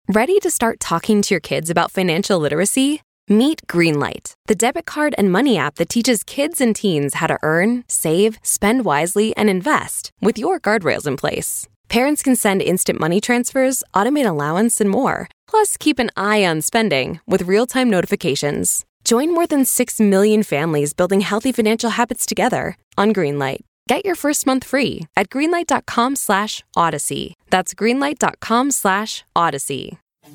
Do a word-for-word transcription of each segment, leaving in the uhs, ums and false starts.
Ready to start talking to your kids about financial literacy? Meet Greenlight, the debit card and money app that teaches kids and teens how to earn, save, spend wisely, and invest with your guardrails in place. Parents can send instant money transfers, automate allowance, and more. Plus, keep an eye on spending with real-time notifications. Join more than six million families building healthy financial habits together on Greenlight. Get your first month free at greenlight.com slash odyssey. That's greenlight.com slash odyssey.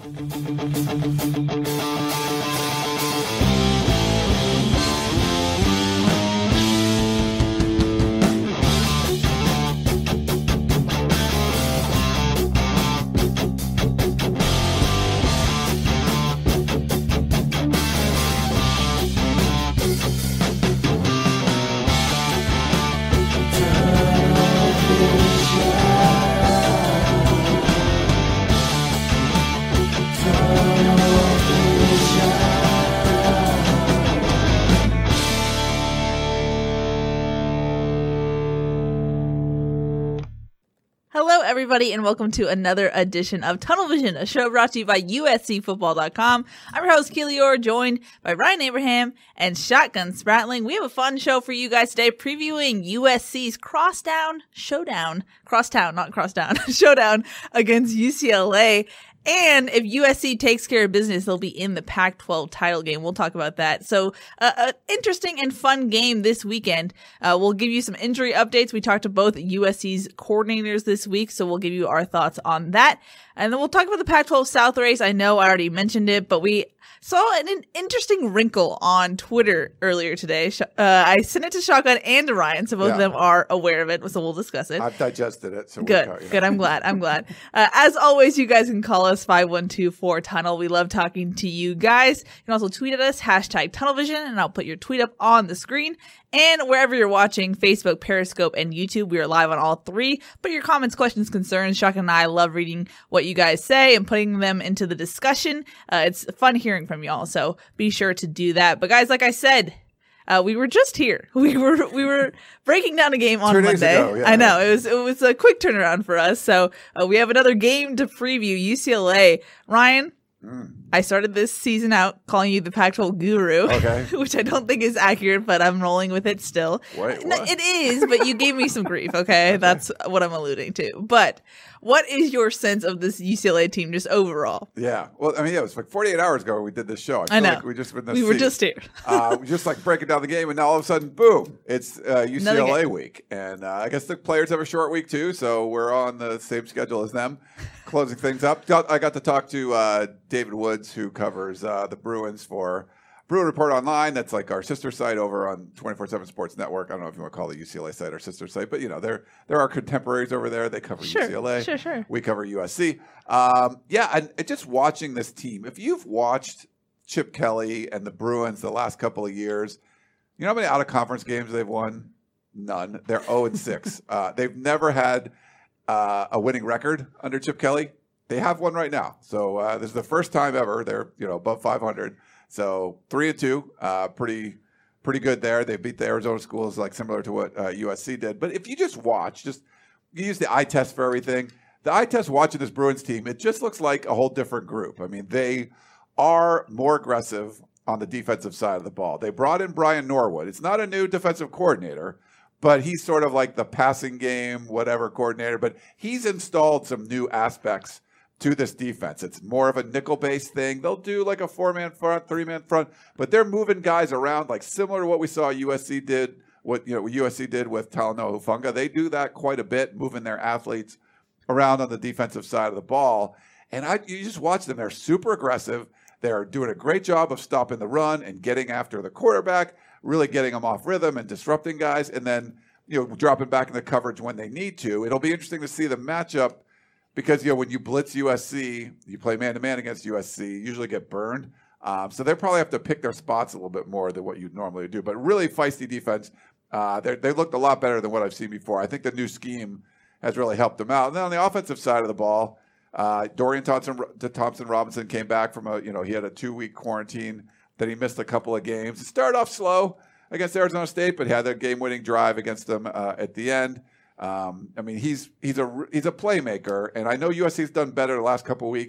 Hello, everybody, and welcome to another edition of Tunnel Vision, a show brought to you by U S C football dot com. I'm your host, Keely Orr, joined by Ryan Abraham and Shotgun Spratling. We have a fun show for you guys today, previewing U S C's crosstown showdown, crosstown, not crosstown, showdown against U C L A. And if U S C takes care of business, they'll be in the Pac twelve title game. We'll talk about that. So, uh, an interesting and fun game this weekend. Uh, we'll give you some injury updates. We talked to both U S C's coordinators this week, so we'll give you our thoughts on that. And then we'll talk about the Pac twelve South race. I know I already mentioned it, but we saw an, an interesting wrinkle on Twitter earlier today. Uh, I sent it to Shotgun and to Ryan, so both yeah. of them are aware of it, so we'll discuss it. I've digested it. So good, we'll, you know. good. I'm glad. I'm glad. Uh, as always, you guys can call us five one two four tunnel. We love talking to you guys. You can also tweet at us, hashtag TunnelVision, and I'll put your tweet up on the screen. And wherever you're watching, Facebook, Periscope, and YouTube, we are live on all three. But your comments, questions, concerns, Shotgun and I love reading what you guys say and putting them into the discussion. Uh, it's fun hearing from y'all, so be sure to do that. But guys, like I said, uh, we were just here. We were we were breaking down a game on Two Monday. days ago, yeah. I know it was it was a quick turnaround for us. So uh, we have another game to preview. U C L A, Ryan. Mm. I started this season out calling you the Pac twelve guru, okay. which I don't think is accurate, but I'm rolling with it still. Wait, no, what? It is, but you gave me some grief, okay? okay? That's what I'm alluding to. But what is your sense of this U C L A team just overall? Yeah. Well, I mean, yeah, it was like forty-eight hours ago we did this show. I, feel I know. Like we just been we were just here. uh, we just like breaking down the game, and now all of a sudden, boom, it's uh, U C L A week. And uh, I guess the players have a short week too, so we're on the same schedule as them. Closing things up. Got, I got to talk to uh, David Woods, who covers uh, the Bruins for Bruin Report Online. That's like our sister site over on twenty-four seven Sports Network. I don't know if you want to call the U C L A site our sister site, but you know, they're they're our contemporaries over there. They cover sure, U C L A. Sure, sure. We cover U S C. Um, yeah, and, and just watching this team. If you've watched Chip Kelly and the Bruins the last couple of years, you know how many out of conference games they've won? None. They're zero and six. uh, they've never had uh, a winning record under Chip Kelly. They have one right now. So uh, this is the first time ever they're you know above five hundred. So three and two, uh, pretty pretty good there. They beat the Arizona schools like similar to what uh, U S C did. But if you just watch, just you use the eye test for everything. The eye test watching this Bruins team, it just looks like a whole different group. I mean, they are more aggressive on the defensive side of the ball. They brought in Brian Norwood. It's not a new defensive coordinator, but he's sort of like the passing game, whatever coordinator. But he's installed some new aspects to this defense. It's more of a nickel-based thing. They'll do like a four-man front, three-man front, but they're moving guys around like similar to what we saw U S C did, what you know what U S C did with Talanoa Hufanga. They do that quite a bit, moving their athletes around on the defensive side of the ball. And I, you just watch them. They're super aggressive. They're doing a great job of stopping the run and getting after the quarterback, really getting them off rhythm and disrupting guys, and then you know dropping back in the coverage when they need to. It'll be interesting to see the matchup. Because, you know, when you blitz U S C, you play man-to-man against U S C, you usually get burned. Um, so they probably have to pick their spots a little bit more than what you'd normally do. But really feisty defense. Uh, they looked a lot better than what I've seen before. I think the new scheme has really helped them out. And then on the offensive side of the ball, uh, Dorian Thompson, Thompson Robinson came back from a, you know, he had a two-week quarantine. Then he missed a couple of games. It started off slow against Arizona State, but he had their game-winning drive against them uh, at the end. Um, I mean, he's he's a he's a playmaker, and I know U S C's done better the last couple of weeks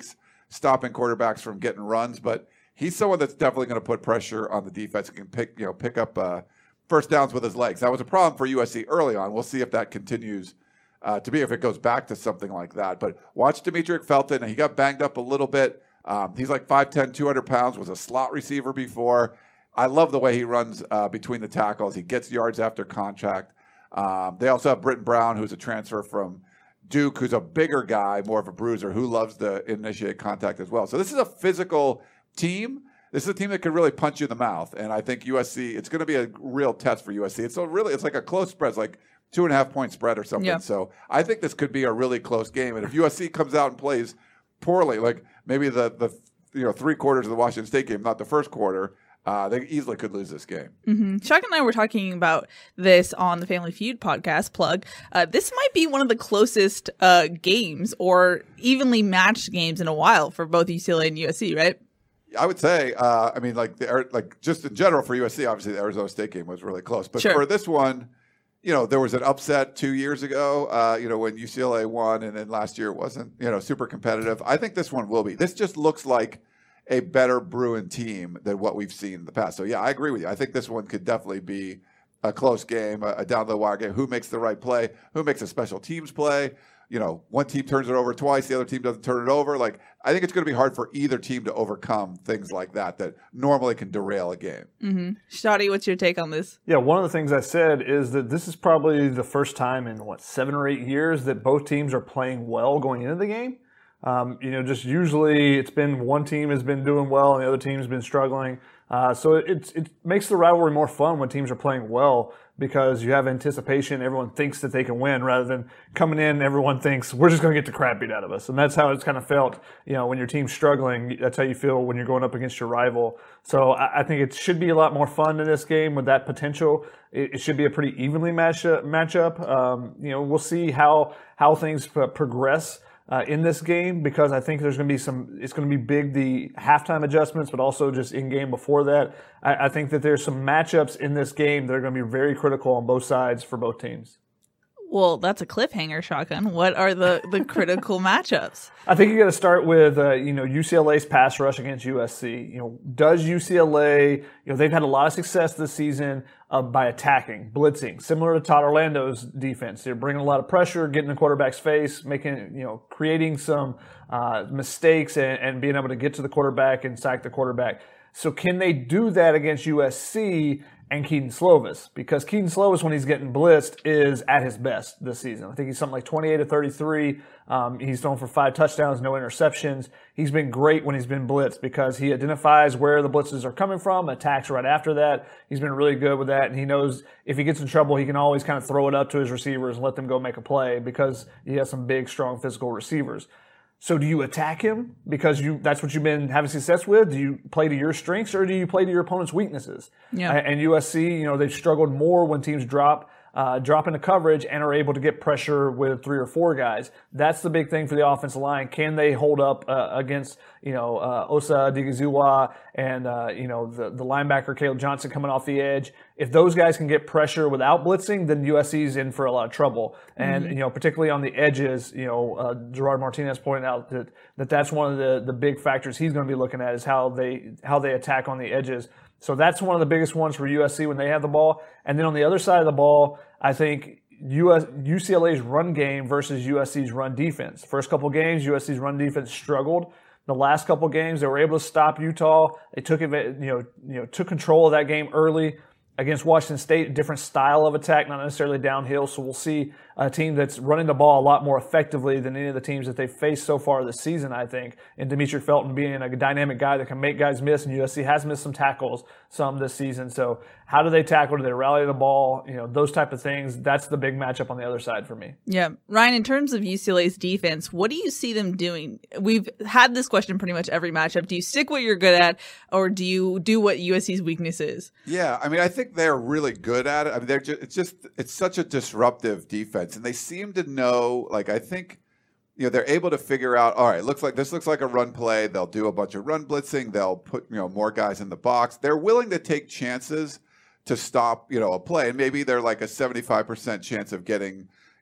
stopping quarterbacks from getting runs, but he's someone that's definitely going to put pressure on the defense and can pick, you know, pick up uh, first downs with his legs. That was a problem for U S C early on. We'll see if that continues uh, to be, if it goes back to something like that. But watch Demetric Felton. He got banged up a little bit. Um, he's like five ten, two hundred pounds, was a slot receiver before. I love the way he runs uh, between the tackles. He gets yards after contact. Um, they also have Britton Brown, who's a transfer from Duke, who's a bigger guy, more of a bruiser, who loves to initiate contact as well. So this is a physical team. This is a team that could really punch you in the mouth. And I think U S C, it's going to be a real test for U S C. It's so really, it's like a close spread. It's like two and a half point spread or something. Yeah. So I think this could be a really close game. And if U S C comes out and plays poorly, like maybe the, the you know, three quarters of the Washington State game, not the first quarter, Uh, they easily could lose this game. Mm-hmm. Chuck and I were talking about this on the Family Feud podcast, plug. Uh, this might be one of the closest uh, games or evenly matched games in a while for both U C L A and U S C, right? I would say, uh, I mean, like, the, like just in general for U S C, obviously the Arizona State game was really close. But Sure. for this one, you know, there was an upset two years ago, uh, you know, when U C L A won, and then last year it wasn't, you know, super competitive. I think this one will be. This just looks like a better Bruin team than what we've seen in the past. So, yeah, I agree with you. I think this one could definitely be a close game, a, a down-the-wire game. Who makes the right play? Who makes a special teams play? You know, one team turns it over twice, the other team doesn't turn it over. Like, I think it's going to be hard for either team to overcome things like that that normally can derail a game. Mm-hmm. Shadi, what's your take on this? Yeah, one of the things I said is that this is probably the first time in, what, seven or eight years that both teams are playing well going into the game. Um, you know, just usually it's been one team has been doing well and the other team's been struggling. Uh, so it, it makes the rivalry more fun when teams are playing well because you have anticipation. Everyone thinks that they can win rather than coming in, everyone thinks we're just going to get the crap beat out of us. And that's how it's kind of felt, you know, when your team's struggling. That's how you feel when you're going up against your rival. So I, I think it should be a lot more fun in this game with that potential. It, it should be a pretty evenly match up, matchup. Um, you know, we'll see how, how things p- progress. Uh, in this game, because I think there's going to be some, it's going to be big, the halftime adjustments, but also just in game before that. I, I think that there's some matchups in this game that are going to be very critical on both sides for both teams. Well, that's a cliffhanger, Shotgun. What are the, the critical matchups? I think you got to start with, uh, you know, U C L A's pass rush against U S C. You know, does U C L A, you know, they've had a lot of success this season uh, by attacking, blitzing, similar to Todd Orlando's defense. They're bringing a lot of pressure, getting in the quarterback's face, making, you know, creating some uh, mistakes and, and being able to get to the quarterback and sack the quarterback. So can they do that against U S C and Keaton Slovis? Because Keaton Slovis, when he's getting blitzed, is at his best this season. I think he's something like twenty-eight to thirty-three. Um, he's thrown for five touchdowns, no interceptions. He's been great when he's been blitzed because he identifies where the blitzes are coming from, attacks right after that. He's been really good with that, and he knows if he gets in trouble, he can always kind of throw it up to his receivers and let them go make a play because he has some big, strong physical receivers. So do you attack him because you that's what you've been having success with? Do you play to your strengths or do you play to your opponent's weaknesses? Yeah. And U S C, you know, they've struggled more when teams drop uh, drop into coverage and are able to get pressure with three or four guys. That's the big thing for the offensive line. Can they hold up uh, against, you know, uh, Osa Odighizuwa and, uh, you know, the, the linebacker Caleb Johnson coming off the edge? If those guys can get pressure without blitzing, then U S C's in for a lot of trouble. And, mm-hmm. you know, particularly on the edges, you know, uh, Gerard Martinez pointed out that, that that's one of the, the big factors he's going to be looking at is how they, how they attack on the edges. So that's one of the biggest ones for U S C when they have the ball. And then on the other side of the ball, I think U S, U C L A's run game versus U S C's run defense. First couple games, U S C's run defense struggled. The last couple games, they were able to stop Utah. They took it, you know, you know, took control of that game early. Against Washington State, a different style of attack, not necessarily downhill. So we'll see a team that's running the ball a lot more effectively than any of the teams that they've faced so far this season, I think. And Demetric Felton being a dynamic guy that can make guys miss, and U S C has missed some tackles some this season. So how do they tackle? Do they rally the ball? You know, those type of things. That's the big matchup on the other side for me. Yeah. Ryan, in terms of U C L A's defense, what do you see them doing? We've had this question pretty much every matchup. Do you stick what you're good at, or do you do what U S C's weakness is? Yeah, I mean, I think they're really good at it. I mean, they're just, it's just, it's such a disruptive defense, and they seem to know, like, I think, you know, they're able to figure out, all right, looks like this looks like a run play. They'll do a bunch of run blitzing. They'll put, you know, more guys in the box. They're willing to take chances to stop, you know, a play. And maybe they're like a seventy-five percent chance of getting,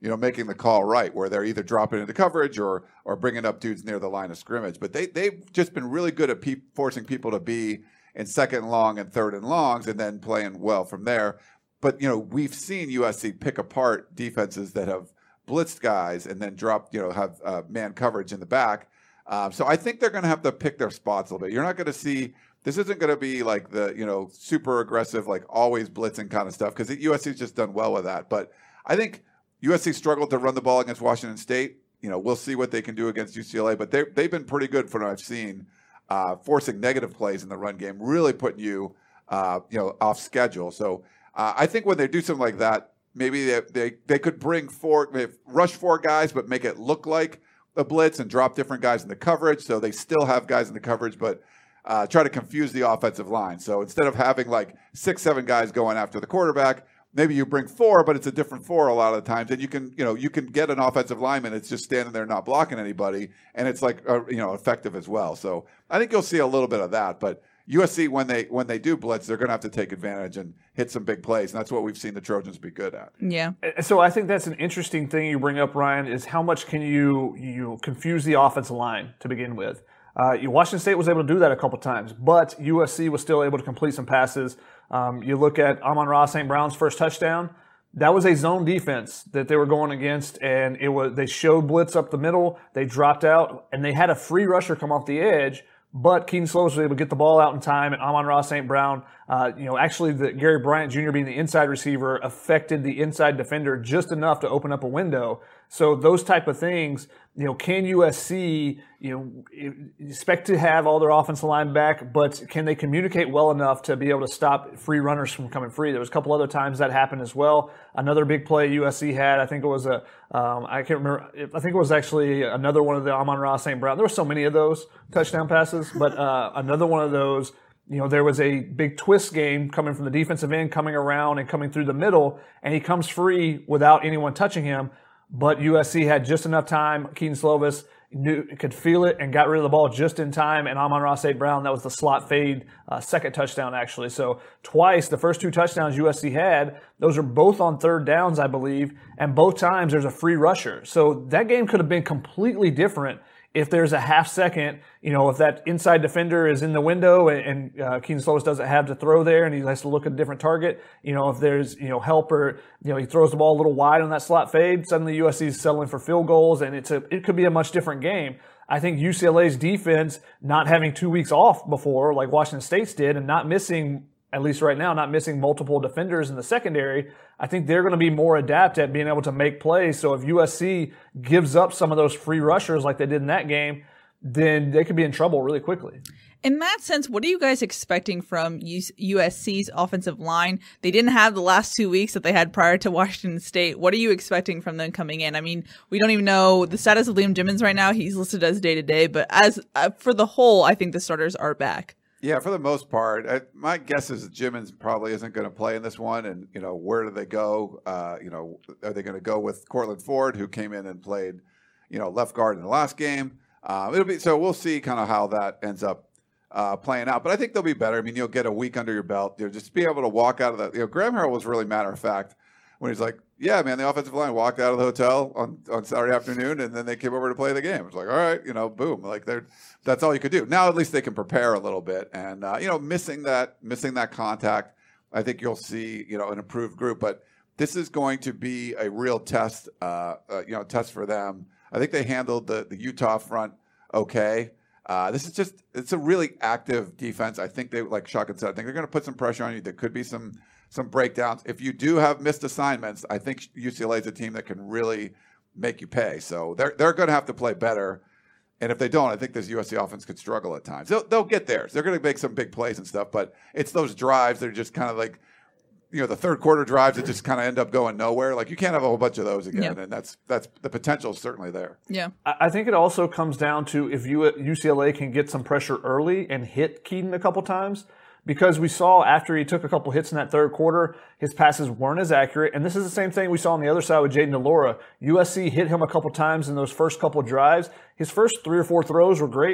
you know, making the call right, where they're either dropping into coverage or or bringing up dudes near the line of scrimmage. But they they've just been really good at pe- forcing people to be in second and long and third and longs, and then playing well from there. But you know, we've seen U S C pick apart defenses that have blitzed guys and then dropped, you know, have uh, man coverage in the back. Um, so I think they're going to have to pick their spots a little bit. You're not going to see. This isn't going to be like the, you know, super aggressive, like always blitzing kind of stuff, because U S C's just done well with that. But I think U S C struggled to run the ball against Washington State. You know, we'll see what they can do against U C L A, but they they've been pretty good from what I've seen, uh, forcing negative plays in the run game, really putting you, uh, you know, off schedule. So uh, I think when they do something like that, maybe they they, they could bring four, rush four guys, but make it look like a blitz and drop different guys in the coverage. So they still have guys in the coverage, but Uh, try to confuse the offensive line. So instead of having like six, seven guys going after the quarterback, maybe you bring four, but it's a different four a lot of the times. And you can, you know, you can get an offensive lineman that's just standing there not blocking anybody, and it's like, uh, you know, effective as well. So I think you'll see a little bit of that. But U S C, when they when they do blitz, they're going to have to take advantage and hit some big plays, and that's what we've seen the Trojans be good at. Yeah. So I think that's an interesting thing you bring up, Ryan, is how much can you you confuse the offensive line to begin with. Uh, Washington State was able to do that a couple times, but U S C was still able to complete some passes. Um, you look at Amon-Ra Saint Brown's first touchdown. That was a zone defense that they were going against, and it was they showed blitz up the middle. They dropped out, and they had a free rusher come off the edge, but Keaton Slovis was able to get the ball out in time, and Amon-Ra Saint Brown, uh, you know, actually the, Gary Bryant Junior being the inside receiver affected the inside defender just enough to open up a window. So those type of things, you know, can U S C, you know, expect to have all their offensive line back, but can they communicate well enough to be able to stop free runners from coming free? There was a couple other times that happened as well. Another big play U S C had, I think it was a, um, I can't remember, I think it was actually another one of the Amon-Ra Saint Brown. There were so many of those touchdown passes, but uh, another one of those, you know, there was a big twist game coming from the defensive end, coming around and coming through the middle, and he comes free without anyone touching him. But U S C had just enough time. Keaton Slovis knew, could feel it and got rid of the ball just in time. And Amon-Ra Saint Brown, that was the slot fade, uh, second touchdown actually. So twice, the first two touchdowns U S C had, those are both on third downs, I believe. And both times there's a free rusher. So that game could have been completely different if there's a half second, you know, if that inside defender is in the window and, and uh, Keaton Slovis doesn't have to throw there and he has to look at a different target, you know, if there's, you know, help or, you know, he throws the ball a little wide on that slot fade, suddenly U S C is settling for field goals, and it's a, it could be a much different game. I think U C L A's defense, not having two weeks off before, like Washington State's did, and not missing, at least right now, not missing multiple defenders in the secondary, I think they're going to be more adept at being able to make plays. So if U S C gives up some of those free rushers like they did in that game, then they could be in trouble really quickly. In that sense, what are you guys expecting from U S C's offensive line? They didn't have the last two weeks that they had prior to Washington State. What are you expecting from them coming in? I mean, we don't even know the status of Liam Jimmons right now. He's listed as day-to-day, but as uh, for the whole, I think the starters are back. Yeah, for the most part, I, my guess is that Jimmons probably isn't going to play in this one. And, you know, where do they go? Uh, you know, are they going to go with Cortland Ford, who came in and played, you know, left guard in the last game? Uh, it'll be so we'll see kind of how that ends up uh, playing out. But I think they'll be better. I mean, you'll get a week under your belt. You'll just be able to walk out of that. You know, Graham Harrell was really matter of fact when he's like, yeah, man, the offensive line walked out of the hotel on, on Saturday afternoon, and then they came over to play the game. It's like, all right, you know, boom. Like they're that's all you could do. Now at least they can prepare a little bit. And, uh, you know, missing that missing that contact, I think you'll see, you know, an improved group. But this is going to be a real test, uh, uh, you know, test for them. I think they handled the, the Utah front okay. Uh, this is just, it's a really active defense. I think they, like Shotgun said, I think they're going to put some pressure on you. There could be some some breakdowns. If you do have missed assignments, I think U C L A is a team that can really make you pay. So they're they're going to have to play better. And if they don't, I think this U S C offense could struggle at times. They'll, they'll get there. They're going to make some big plays and stuff, but it's those drives that are just kind of like, you know, the third quarter drives that just kind of end up going nowhere. Like you can't have a whole bunch of those again. Yep. And that's that's the potential is certainly there. Yeah. I think it also comes down to if you, U C L A can get some pressure early and hit Keaton a couple times, because we saw after he took a couple hits in that third quarter, his passes weren't as accurate. And this is the same thing we saw on the other side with Jaden DeLora. U S C hit him a couple times in those first couple drives. His first three or four throws were great.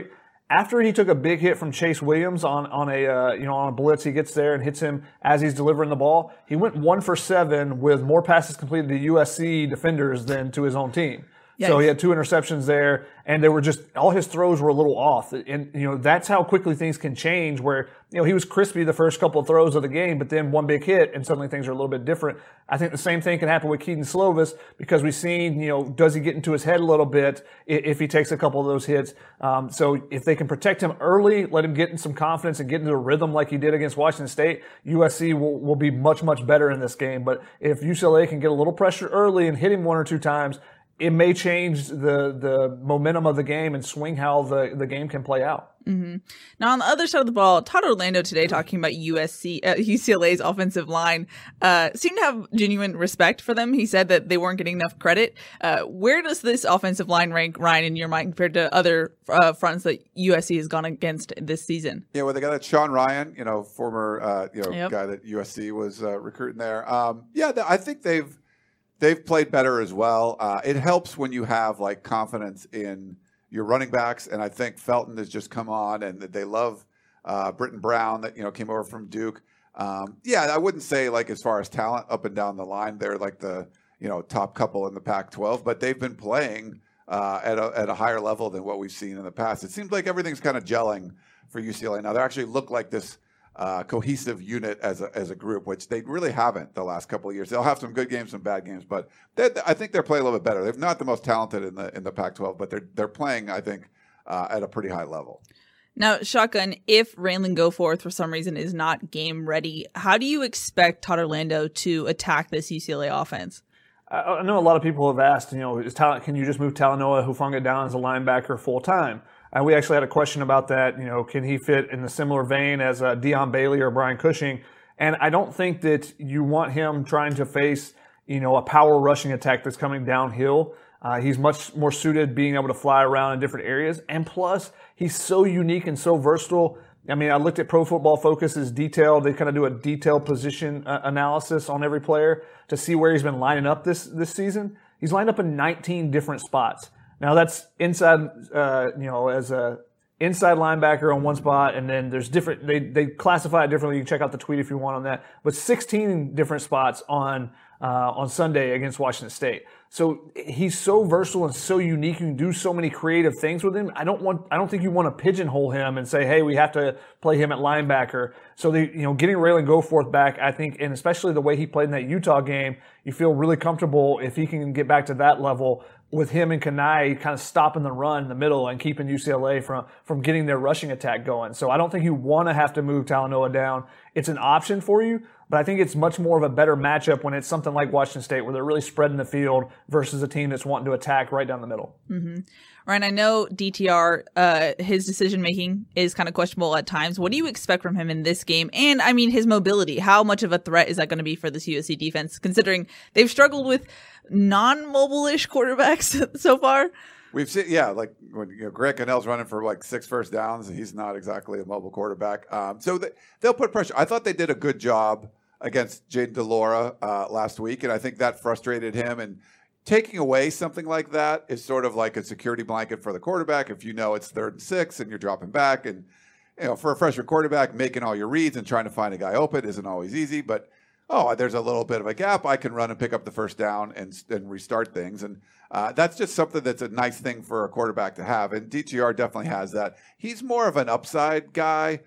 After he took a big hit from Chase Williams on on a uh, you know on a blitz, he gets there and hits him as he's delivering the ball. He went one for seven with more passes completed to U S C defenders than to his own team. Yikes. So he had two interceptions there, and they were just all his throws were a little off. And you know that's how quickly things can change. Where you know he was crispy the first couple of throws of the game, but then one big hit, and suddenly things are a little bit different. I think the same thing can happen with Keaton Slovis because we've seen you know does he get into his head a little bit if he takes a couple of those hits. Um, so if they can protect him early, let him get in some confidence and get into a rhythm like he did against Washington State, U S C will will be much much better in this game. But if U C L A can get a little pressure early and hit him one or two times, it may change the the momentum of the game and swing how the, the game can play out. Mm-hmm. Now, on the other side of the ball, Todd Orlando today talking about U S C, uh, U C L A's offensive line uh, seemed to have genuine respect for them. He said that they weren't getting enough credit. Uh, where does this offensive line rank, Ryan, in your mind compared to other uh, fronts that U S C has gone against this season? Yeah, well, they got that Sean Ryan, you know, former uh, you know yep. guy that U S C was uh, recruiting there. Um, yeah, I think they've They've played better as well. Uh, it helps when you have like confidence in your running backs, and I think Felton has just come on, and they love uh, Britton Brown that you know came over from Duke. Um, yeah, I wouldn't say like as far as talent up and down the line, they're like the you know top couple in the Pac twelve, but they've been playing uh, at a at a higher level than what we've seen in the past. It seems like everything's kind of gelling for U C L A now. They actually look like this Uh, cohesive unit as a as a group, which they really haven't the last couple of years. They'll have some good games, some bad games, but I think they're playing a little bit better. They're not the most talented in the in the Pac twelve, but they're they're playing, I think, uh, at a pretty high level. Now, Shotgun, if Raylan Goforth for some reason is not game ready, how do you expect Todd Orlando to attack this U C L A offense? I know a lot of people have asked, you know, is Tal- can you just move Talanoa Hufanga down as a linebacker full time? And we actually had a question about that. You know, can he fit in a similar vein as uh, Deion Bailey or Brian Cushing? And I don't think that you want him trying to face, you know, a power rushing attack that's coming downhill. Uh, he's much more suited being able to fly around in different areas. And plus, he's so unique and so versatile. I mean, I looked at Pro Football Focus's detail. They kind of do a detailed position uh, analysis on every player to see where he's been lining up this this season. He's lined up in nineteen different spots. Now that's inside, uh, you know, as a inside linebacker on one spot, and then there's different. They they classify it differently. You can check out the tweet if you want on that. But sixteen different spots on uh, on Sunday against Washington State. So he's so versatile and so unique. You can do so many creative things with him. I don't want. I don't think you want to pigeonhole him and say, "Hey, we have to play him at linebacker." So the you know getting Raylan Goforth back, I think, and especially the way he played in that Utah game, you feel really comfortable if he can get back to that level with him and Kanai kind of stopping the run in the middle and keeping U C L A from from getting their rushing attack going. So I don't think you want to have to move Talanoa down. It's an option for you, but I think it's much more of a better matchup when it's something like Washington State where they're really spreading the field versus a team that's wanting to attack right down the middle. Mm-hmm. Ryan, I know D T R, uh, his decision-making is kind of questionable at times. What do you expect from him in this game? And, I mean, his mobility. How much of a threat is that going to be for this U S C defense, considering they've struggled with non-mobile-ish quarterbacks so far? We've seen, yeah, like when you know, Grant Cannell's running for like six first downs, he's not exactly a mobile quarterback. Um, so they, they'll put pressure. I thought they did a good job against Jaden DeLaura uh, last week, and I think that frustrated him. And taking away something like that is sort of like a security blanket for the quarterback. If you know it's third and six and you're dropping back, and you know, for a freshman quarterback, making all your reads and trying to find a guy open isn't always easy. But oh, there's a little bit of a gap. I can run and pick up the first down and and restart things. And uh, that's just something that's a nice thing for a quarterback to have. And D T R definitely has that. He's more of an upside guy.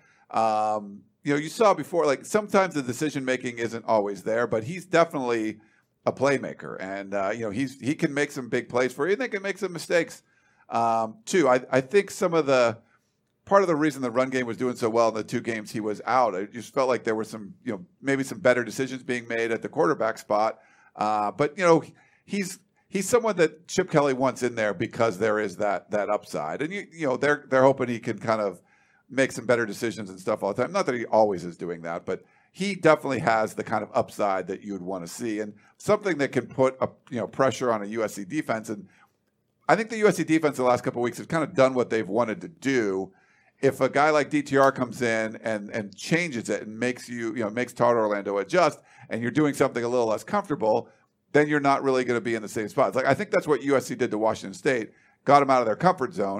Um, you know, you saw before, like sometimes the decision making isn't always there, but he's definitely a playmaker. And, uh, you know, he's he can make some big plays for you, and they can make some mistakes um, too. I, I think some of the part of the reason the run game was doing so well in the two games he was out, I just felt like there were some, you know, maybe some better decisions being made at the quarterback spot. Uh, but, you know, he's he's someone that Chip Kelly wants in there because there is that that upside. And, you, you know, they're they're hoping he can kind of make some better decisions and stuff all the time. Not that he always is doing that, but he definitely has the kind of upside that you would want to see, and something that can put a, you know, pressure on a U S C defense. And I think the U S C defense the last couple of weeks has kind of done what they've wanted to do. If a guy like D T R comes in and and changes it and makes you, you know, makes Todd Orlando adjust, and you're doing something a little less comfortable, then you're not really going to be in the same spot. It's like, I think that's what U S C did to Washington State, got them out of their comfort zone,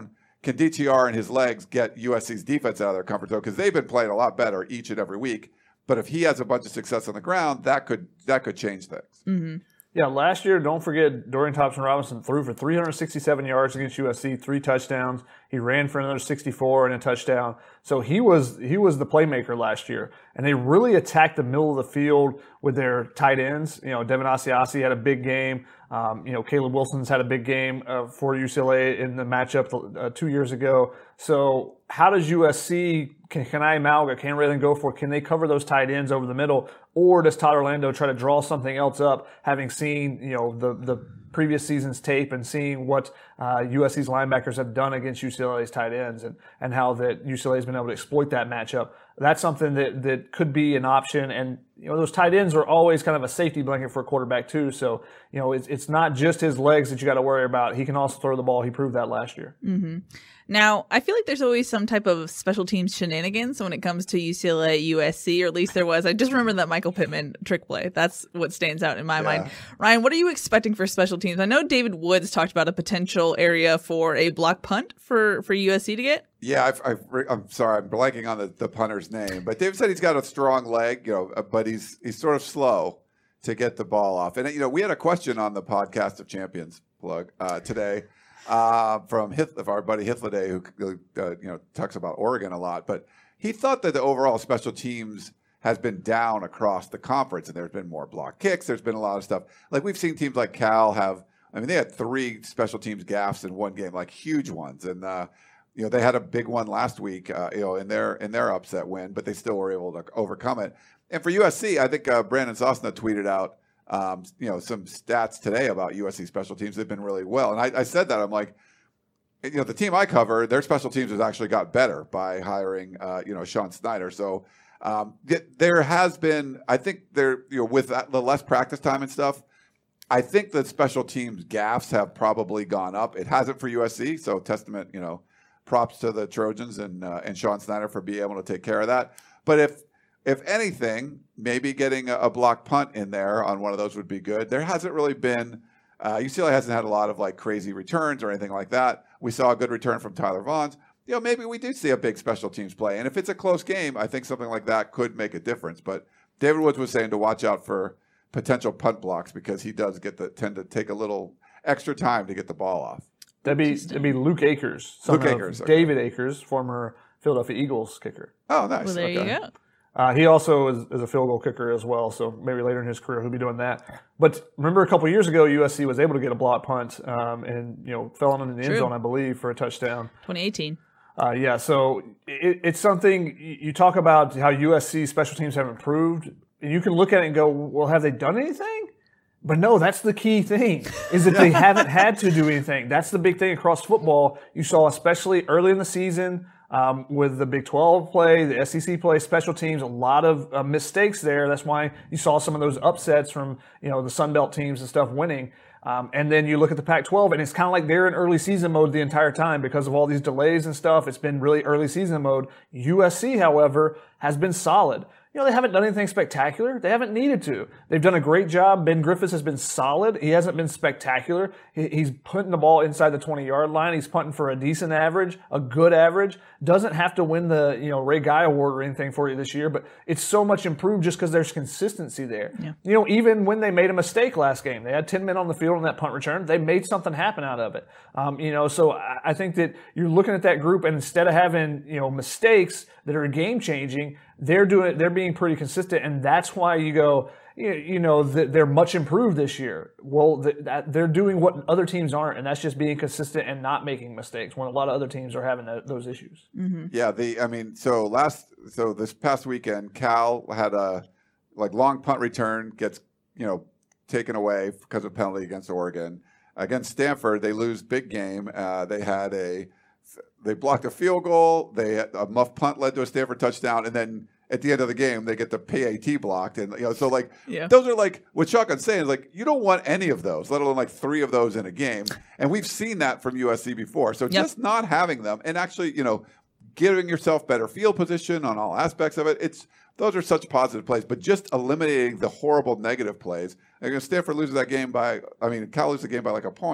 can D T R and his legs get U S C's defense out of their comfort zone? Because they've been playing a lot better each and every week. But if he has a bunch of success on the ground, that could that could change things. Mm-hmm. Yeah, last year, don't forget, Dorian Thompson-Robinson threw for three hundred sixty-seven yards against U S C, three touchdowns. He ran for another sixty-four and a touchdown. So he was he was the playmaker last year. And they really attacked the middle of the field with their tight ends. You know, Devin Asiasi had a big game. Um, you know, Caleb Wilson's had a big game uh, for U C L A in the matchup uh, two years ago. So how does U S C, can, can I Malga, can Raylan go for, can they cover those tight ends over the middle? Or does Todd Orlando try to draw something else up, having seen, you know, the, the previous season's tape and seeing what uh, U S C's linebackers have done against U C L A's tight ends and, and how that U C L A has been able to exploit that matchup? That's something that, that could be an option. And, you know, those tight ends are always kind of a safety blanket for a quarterback too. So, you know, it's, it's not just his legs that you got to worry about. He can also throw the ball. He proved that last year. Mm-hmm. Now, I feel like there's always some type of special teams shenanigans when it comes to U C L A, U S C, or at least there was. I just remember that Michael Pittman trick play. That's what stands out in my yeah. mind. Ryan, what are you expecting for special teams? I know David Woods talked about a potential area for a block punt for, for U S C to get. Yeah, I've, I've, I'm sorry, I'm blanking on the, the punter's name, but David said he's got a strong leg, you know, but he's he's sort of slow to get the ball off. And you know, we had a question on the podcast of Champions plug uh, today. Uh, from Hith- of our buddy Hithliday, who uh, you know talks about Oregon a lot, but he thought that the overall special teams has been down across the conference, and there's been more block kicks. There's been a lot of stuff. Like we've seen teams like Cal have. I mean, they had three special teams gaffes in one game, like huge ones, and uh, you know they had a big one last week, uh, you know, in their in their upset win, but they still were able to overcome it. And for U S C, I think uh, Brandon Sosna tweeted out. Um, you know, some stats today about U S C special teams. They've been really well. And I, I said that. I'm like, you know, the team I cover, their special teams has actually got better by hiring, uh, you know, Sean Snyder. So um, there has been, I think there, you know, with that, the less practice time and stuff, I think the special teams gaffes have probably gone up. It hasn't for U S C. So testament, you know, props to the Trojans and, uh, and Sean Snyder for being able to take care of that. But if, If anything, maybe getting a, a block punt in there on one of those would be good. There hasn't really been uh, – U C L A hasn't had a lot of, like, crazy returns or anything like that. We saw a good return from Tyler Vaughns. You know, maybe we do see a big special teams play. And if it's a close game, I think something like that could make a difference. But David Woods was saying to watch out for potential punt blocks because he does get the tend to take a little extra time to get the ball off. That'd be, that'd be Luke Akers. Son Luke of Akers. Okay. David Akers, former Philadelphia Eagles kicker. Oh, nice. Well, there okay. you go. Uh, he also is, is a field goal kicker as well, so maybe later in his career he'll be doing that. But remember, a couple years ago, U S C was able to get a block punt um, and you know fell in the end True. zone, I believe, for a touchdown. twenty eighteen. Uh, yeah, so it, it's something you talk about how U S C special teams have improved. You can look at it and go, well, have they done anything? But no, that's the key thing, is that they haven't had to do anything. That's the big thing across football. You saw, especially early in the season, Um, with the Big twelve play, the S E C play, special teams, a lot of uh, mistakes there. That's why you saw some of those upsets from, you know, the Sun Belt teams and stuff winning. Um, and then you look at the Pac twelve, and it's kind of like they're in early season mode the entire time because of all these delays and stuff. It's been really early season mode. U S C, however, has been solid. You know, they haven't done anything spectacular. They haven't needed to. They've done a great job. Ben Griffiths has been solid. He hasn't been spectacular. He, he's putting the ball inside the twenty-yard line. He's punting for a decent average, a good average. Doesn't have to win the, you know, Ray Guy Award or anything for you this year, but it's so much improved just because there's consistency there. Yeah. You know, even when they made a mistake last game, they had ten men on the field on that punt return. They made something happen out of it. Um, you know, so I, I think that you're looking at that group, and instead of having, you know, mistakes that are game changing, they're doing, they're being pretty consistent, and that's why you go, you, you know, they're much improved this year. Well, they're doing what other teams aren't, and that's just being consistent and not making mistakes when a lot of other teams are having that, those issues. Mm-hmm. Yeah, the I mean, so last, so this past weekend, Cal had a like long punt return gets, you know, taken away because of penalty against Oregon. Against Stanford, they lose big game. Uh, they had a They blocked a field goal. They had a muff punt led to a Stanford touchdown, and then at the end of the game, they get the P A T blocked, and you know, so like yeah. those are like what Shotgun's saying is like you don't want any of those, let alone like three of those in a game, and we've seen that from U S C before. So yep. just not having them and actually, you know, giving yourself better field position on all aspects of it. It's those are such positive plays, but just eliminating the horrible negative plays. And Stanford loses that game by, I mean, Cal loses the game by like a point.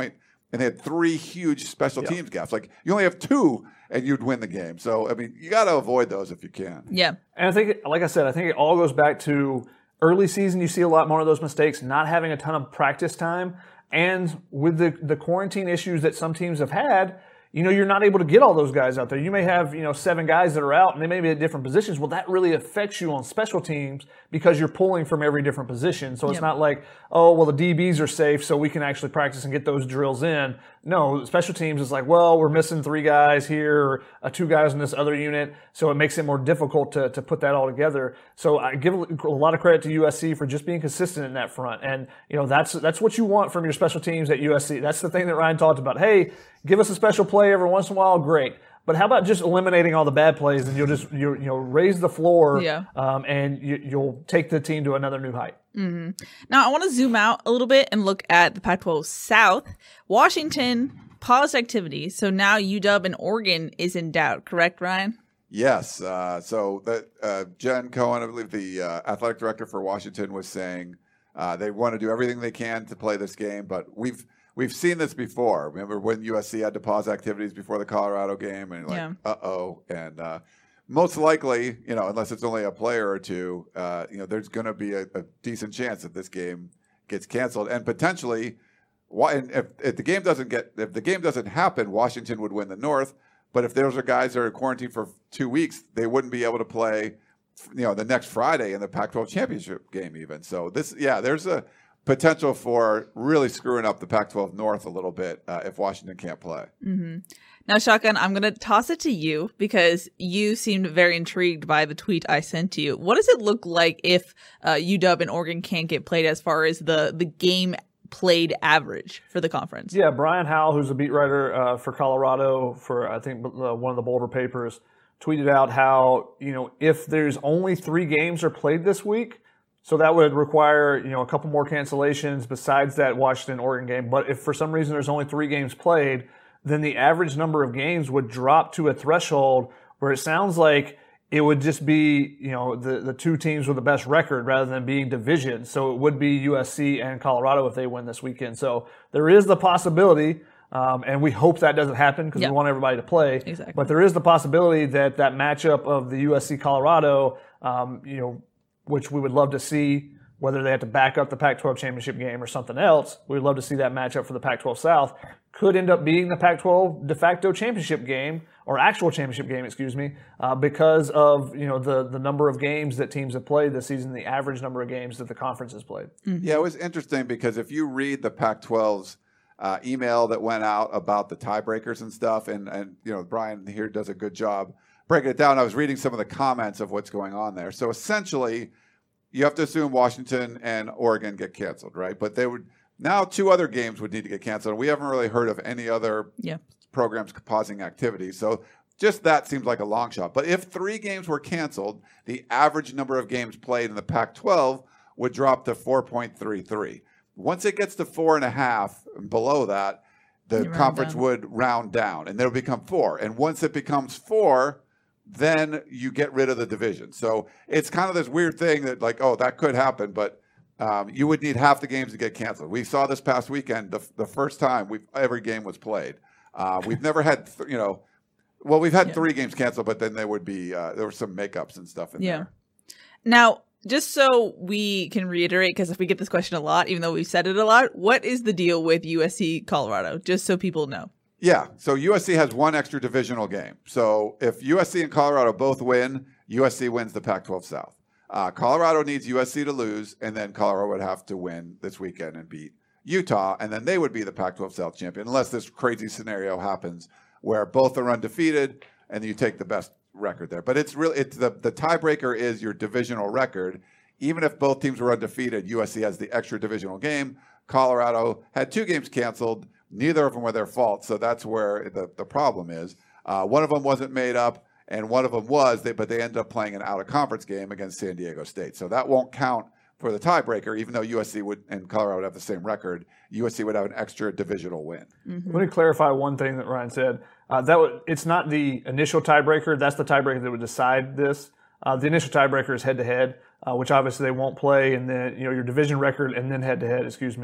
and they had three huge special Yeah. teams gaffes. Like, you only have two, and you'd win the game. So, I mean, you got to avoid those if you can. Yeah. And I think, like I said, I think it all goes back to early season. You see a lot more of those mistakes, not having a ton of practice time, and with the the quarantine issues that some teams have had. You know, you're not able to get all those guys out there. You may have, you know, seven guys that are out and they may be at different positions. Well, that really affects you on special teams because you're pulling from every different position. So it's Yep. not like, oh, well, the D Bs are safe so we can actually practice and get those drills in. No, special teams is like, well, we're missing three guys here, or uh, two guys in this other unit. So it makes it more difficult to, to put that all together. So I give a lot of credit to U S C for just being consistent in that front. And, you know, that's, that's what you want from your special teams at U S C. That's the thing that Ryan talked about. Hey, give us a special play every once in a while, great. But how about just eliminating all the bad plays, and you'll just you you know raise the floor, Yeah. um, and you, you'll take the team to another new height. Mm-hmm. Now, I want to zoom out a little bit and look at the Pac twelve South. Washington paused activity, so now U W and Oregon is in doubt. Correct, Ryan? Yes. Uh, so that uh, Jen Cohen, I believe the uh, athletic director for Washington, was saying uh, they want to do everything they can to play this game, but we've we've seen this before. Remember when U S C had to pause activities before the Colorado game, and like, Yeah. uh oh, and uh, most likely, you know, unless it's only a player or two, uh, you know, there's going to be a, a decent chance that this game gets canceled, and potentially, why? And if, if the game doesn't get, if the game doesn't happen, Washington would win the North. But if those are guys that are quarantined for two weeks, they wouldn't be able to play, you know, the next Friday in the Pac twelve championship game even. So this, yeah, there's a potential for really screwing up the Pac twelve North a little bit uh, if Washington can't play. Mm-hmm. Now, Shotgun, I'm going to toss it to you because you seemed very intrigued by the tweet I sent to you. What does it look like if uh, U W and Oregon can't get played as far as the, the game played average for the conference? Yeah, Brian Howell, who's a beat writer uh, for Colorado for I think uh, one of the Boulder papers, tweeted out how, you know, if there's only three games are played this week, so that would require, you know, a couple more cancellations besides that Washington-Oregon game. But if for some reason there's only three games played, then the average number of games would drop to a threshold where it sounds like it would just be, you know, the, the two teams with the best record rather than being division. So it would be U S C and Colorado if they win this weekend. So there is the possibility, um, and we hope that doesn't happen because Yep. we want everybody to play. Exactly. But there is the possibility that that matchup of the U S C-Colorado, um, you know, which we would love to see, whether they have to back up the Pac twelve championship game or something else, we'd love to see that matchup for the Pac twelve South, could end up being the Pac twelve de facto championship game, or actual championship game, excuse me, uh, because of, you know, the, the number of games that teams have played this season, the average number of games that the conference has played. Mm-hmm. Yeah, it was interesting because if you read the Pac twelve's uh, email that went out about the tiebreakers and stuff, and, and, you know, Brian here does a good job breaking it down. I was reading some of the comments of what's going on there. So essentially, you have to assume Washington and Oregon get canceled, right? But they would now two other games would need to get canceled. We haven't really heard of any other Yeah. programs pausing activity. So just that seems like a long shot. But if three games were canceled, the average number of games played in the Pac twelve would drop to four point three three. Once it gets to four and a half and below that, the You round conference down. would round down, and it'll become four. And once it becomes four, then you get rid of the division. So it's kind of this weird thing that, like, oh, that could happen, but um, you would need half the games to get canceled. We saw this past weekend, the, the first time we've, every game was played. Uh, we've never had, th- you know, well, we've had Yeah. three games canceled, but then there would be, uh, there were some makeups and stuff in Yeah. there. Now, just so we can reiterate, because if we get this question a lot, even though we've said it a lot, what is the deal with U S C Colorado? Just so people know. Yeah, so U S C has one extra divisional game. So if U S C and Colorado both win, U S C wins the Pac twelve South. Uh, Colorado needs U S C to lose, and then Colorado would have to win this weekend and beat Utah, and then they would be the Pac twelve South champion, unless this crazy scenario happens where both are undefeated and you take the best record there. But it's really it's the the tiebreaker is your divisional record. Even if both teams were undefeated, U S C has the extra divisional game. Colorado had two games canceled. Neither of them were their fault, so that's where the, the problem is. Uh, one of them wasn't made up, and one of them was, they, but they ended up playing an out-of-conference game against San Diego State. So that won't count for the tiebreaker, even though U S C would and Colorado would have the same record. U S C would have an extra divisional win. Mm-hmm. Let me clarify one thing that Ryan said. Uh, that would, it's not the initial tiebreaker. That's the tiebreaker that would decide this. Uh, the initial tiebreaker is head-to-head, uh, which obviously they won't play, and then, you know, your division record and then head-to-head, excuse me.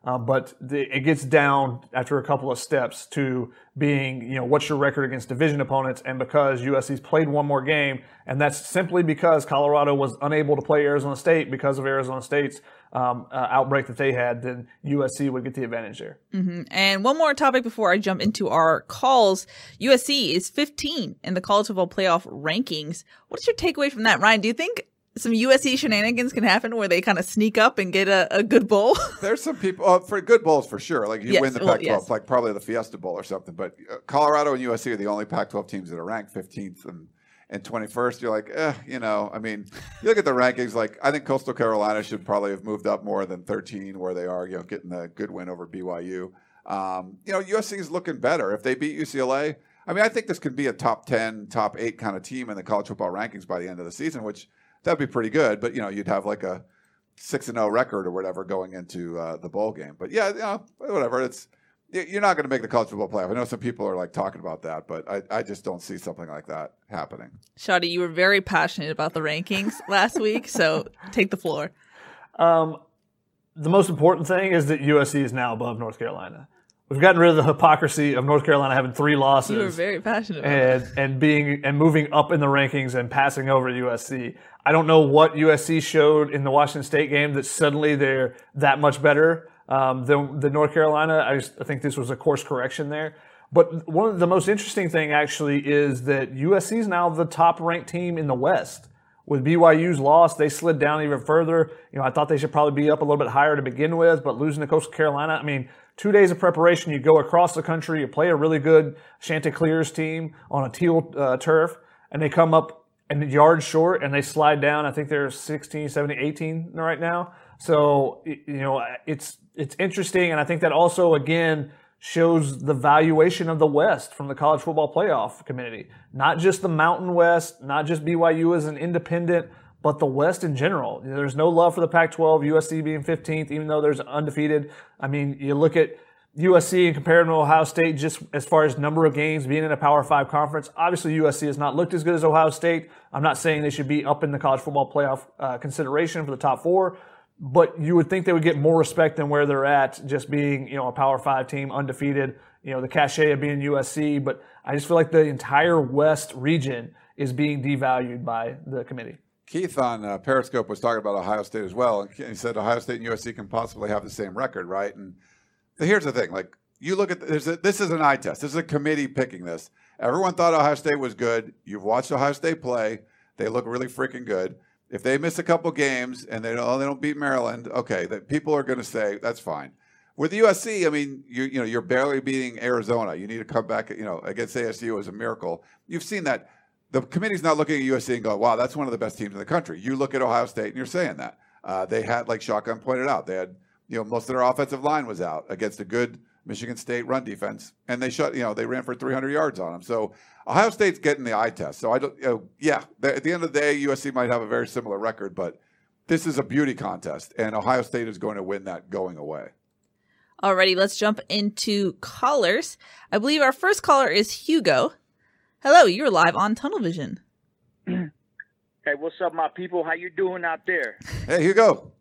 Uh, but the, it gets down after a couple of steps to being, you know, what's your record against division opponents? And because U S C's played one more game, and that's simply because Colorado was unable to play Arizona State because of Arizona State's um, uh, outbreak that they had, then U S C would get the advantage there. Mm-hmm. And one more topic before I jump into our calls. U S C is fifteen in the college football playoff rankings. What's your takeaway from that, Ryan? Do you think some U S C shenanigans can happen where they kind of sneak up and get a, a good bowl? There's some people uh, for good bowls for sure. Like you yes, win the well, Pac twelve, yes. like probably the Fiesta Bowl or something. But uh, Colorado and U S C are the only Pac twelve teams that are ranked fifteenth and, and twenty-first. You're like, eh, you know, I mean, you look at the rankings. Like I think Coastal Carolina should probably have moved up more than thirteen where they are. You know, getting the good win over B Y U. Um, you know, U S C is looking better if they beat U C L A. I mean, I think this could be a top ten, top eight kind of team in the college football rankings by the end of the season, which. That'd be pretty good, but you know you'd have like a six and zero record or whatever going into uh, the bowl game. But yeah, you know, whatever. It's you're not going to make the college football playoff. I know some people are like talking about that, but I, I just don't see something like that happening. Shadi, you were very passionate about the rankings last week, so take the floor. Um, the most important thing is that U S C is now above North Carolina. We've gotten rid of the hypocrisy of North Carolina having three losses. You were very passionate about and, that. and being and moving up in the rankings and passing over U S C. I don't know what U S C showed in the Washington State game that suddenly they're that much better um, than, than North Carolina. I, just, I think this was a course correction there. But one of the most interesting thing actually is that U S C is now the top ranked team in the West. With B Y U's loss, they slid down even further. You know, I thought they should probably be up a little bit higher to begin with, but losing to Coastal Carolina, I mean, two days of preparation, you go across the country, you play a really good Chanticleers team on a teal uh, turf, and they come up and yards short, and they slide down. I think they're sixteen, seventeen, eighteen right now. So, you know, it's it's interesting, and I think that also, again, shows the valuation of the West from the College Football Playoff community. Not just the Mountain West, not just B Y U as an independent, but the West in general. There's no love for the Pac twelve, U S C being fifteenth, even though there's undefeated. I mean, you look at U S C and compare them to Ohio State just as far as number of games being in a Power Five conference. Obviously, U S C has not looked as good as Ohio State. I'm not saying they should be up in the College Football Playoff uh, consideration for the top four, but you would think they would get more respect than where they're at, just being, you know, a Power Five team, undefeated, you know, the cachet of being U S C. But I just feel like the entire West region is being devalued by the committee. Keith on uh, Periscope was talking about Ohio State as well, and he said Ohio State and U S C can possibly have the same record, right? And here's the thing: like you look at there's a, this is an eye test. This is a committee picking this. Everyone thought Ohio State was good. You've watched Ohio State play; they look really freaking good. If they miss a couple games and they don't, oh, they don't beat Maryland, okay, that people are going to say that's fine. With the U S C, I mean, you you know you're barely beating Arizona. You need to come back, you know, against A S U as a miracle. You've seen that. The committee's not looking at U S C and going, wow, that's one of the best teams in the country. You look at Ohio State and you're saying that. Uh, they had, like Shotgun pointed out, they had, you know, most of their offensive line was out against a good Michigan State run defense, and they shut, you know, they ran for three hundred yards on them. So Ohio State's getting the eye test. So I don't, you know, yeah, at the end of the day, U S C might have a very similar record, but this is a beauty contest, and Ohio State is going to win that going away. Alrighty, let's jump into callers. I believe our first caller is Hugo. Hello, you're live on Tunnel Vision. Hey, what's up, my people? How you doing out there? Hey, Hugo.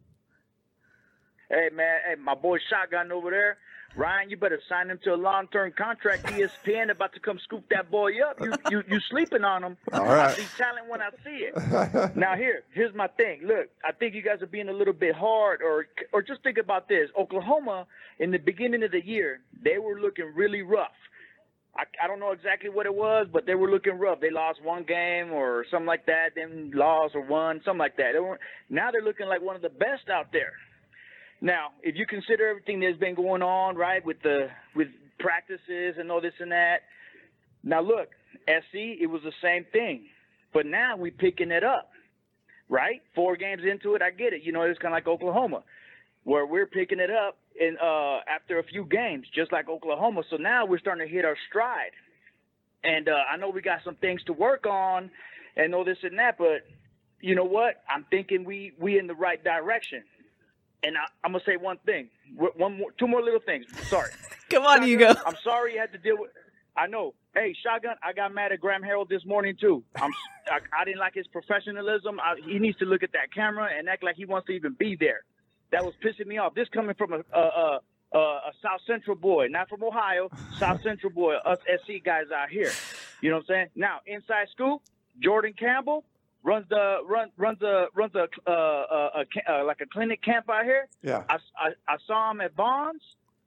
Hey, man. Hey, my boy Shotgun over there. Ryan, you better sign him to a long-term contract. E S P N about to come scoop that boy up. You you you sleeping on him. All right. I see talent when I see it. Now, here, here's my thing. Look, I think you guys are being a little bit hard, or or just think about this. Oklahoma, in the beginning of the year, they were looking really rough. I, I don't know exactly what it was, but they were looking rough. They lost one game or something like that, then lost or won, something like that. They were, now they're looking like one of the best out there. Now, if you consider everything that's been going on, right, with the with practices and all this and that, now look, S C, it was the same thing. But now we're picking it up, right? Four games into it, I get it. You know, it's kind of like Oklahoma, where we're picking it up in uh, after a few games, just like Oklahoma. So now we're starting to hit our stride. And uh, I know we got some things to work on and all this and that, but you know what? I'm thinking we we in the right direction. And I, I'm gonna say one thing, one more, two more little things. Sorry. Come on, Shotgun, Hugo. I'm sorry you had to deal with. I know. Hey, Shotgun, I got mad at Graham Harrell this morning too. I'm. I, I didn't like his professionalism. I, he needs to look at that camera and act like he wants to even be there. That was pissing me off. This coming from a, a, a uh, a South Central boy, not from Ohio, South Central boy, us S C guys out here. You know what I'm saying? Now, inside scoop, Jordan Campbell runs the run runs a runs a, uh, a, a, a like a clinic camp out here. Yeah, I, I, I saw him at Bonds.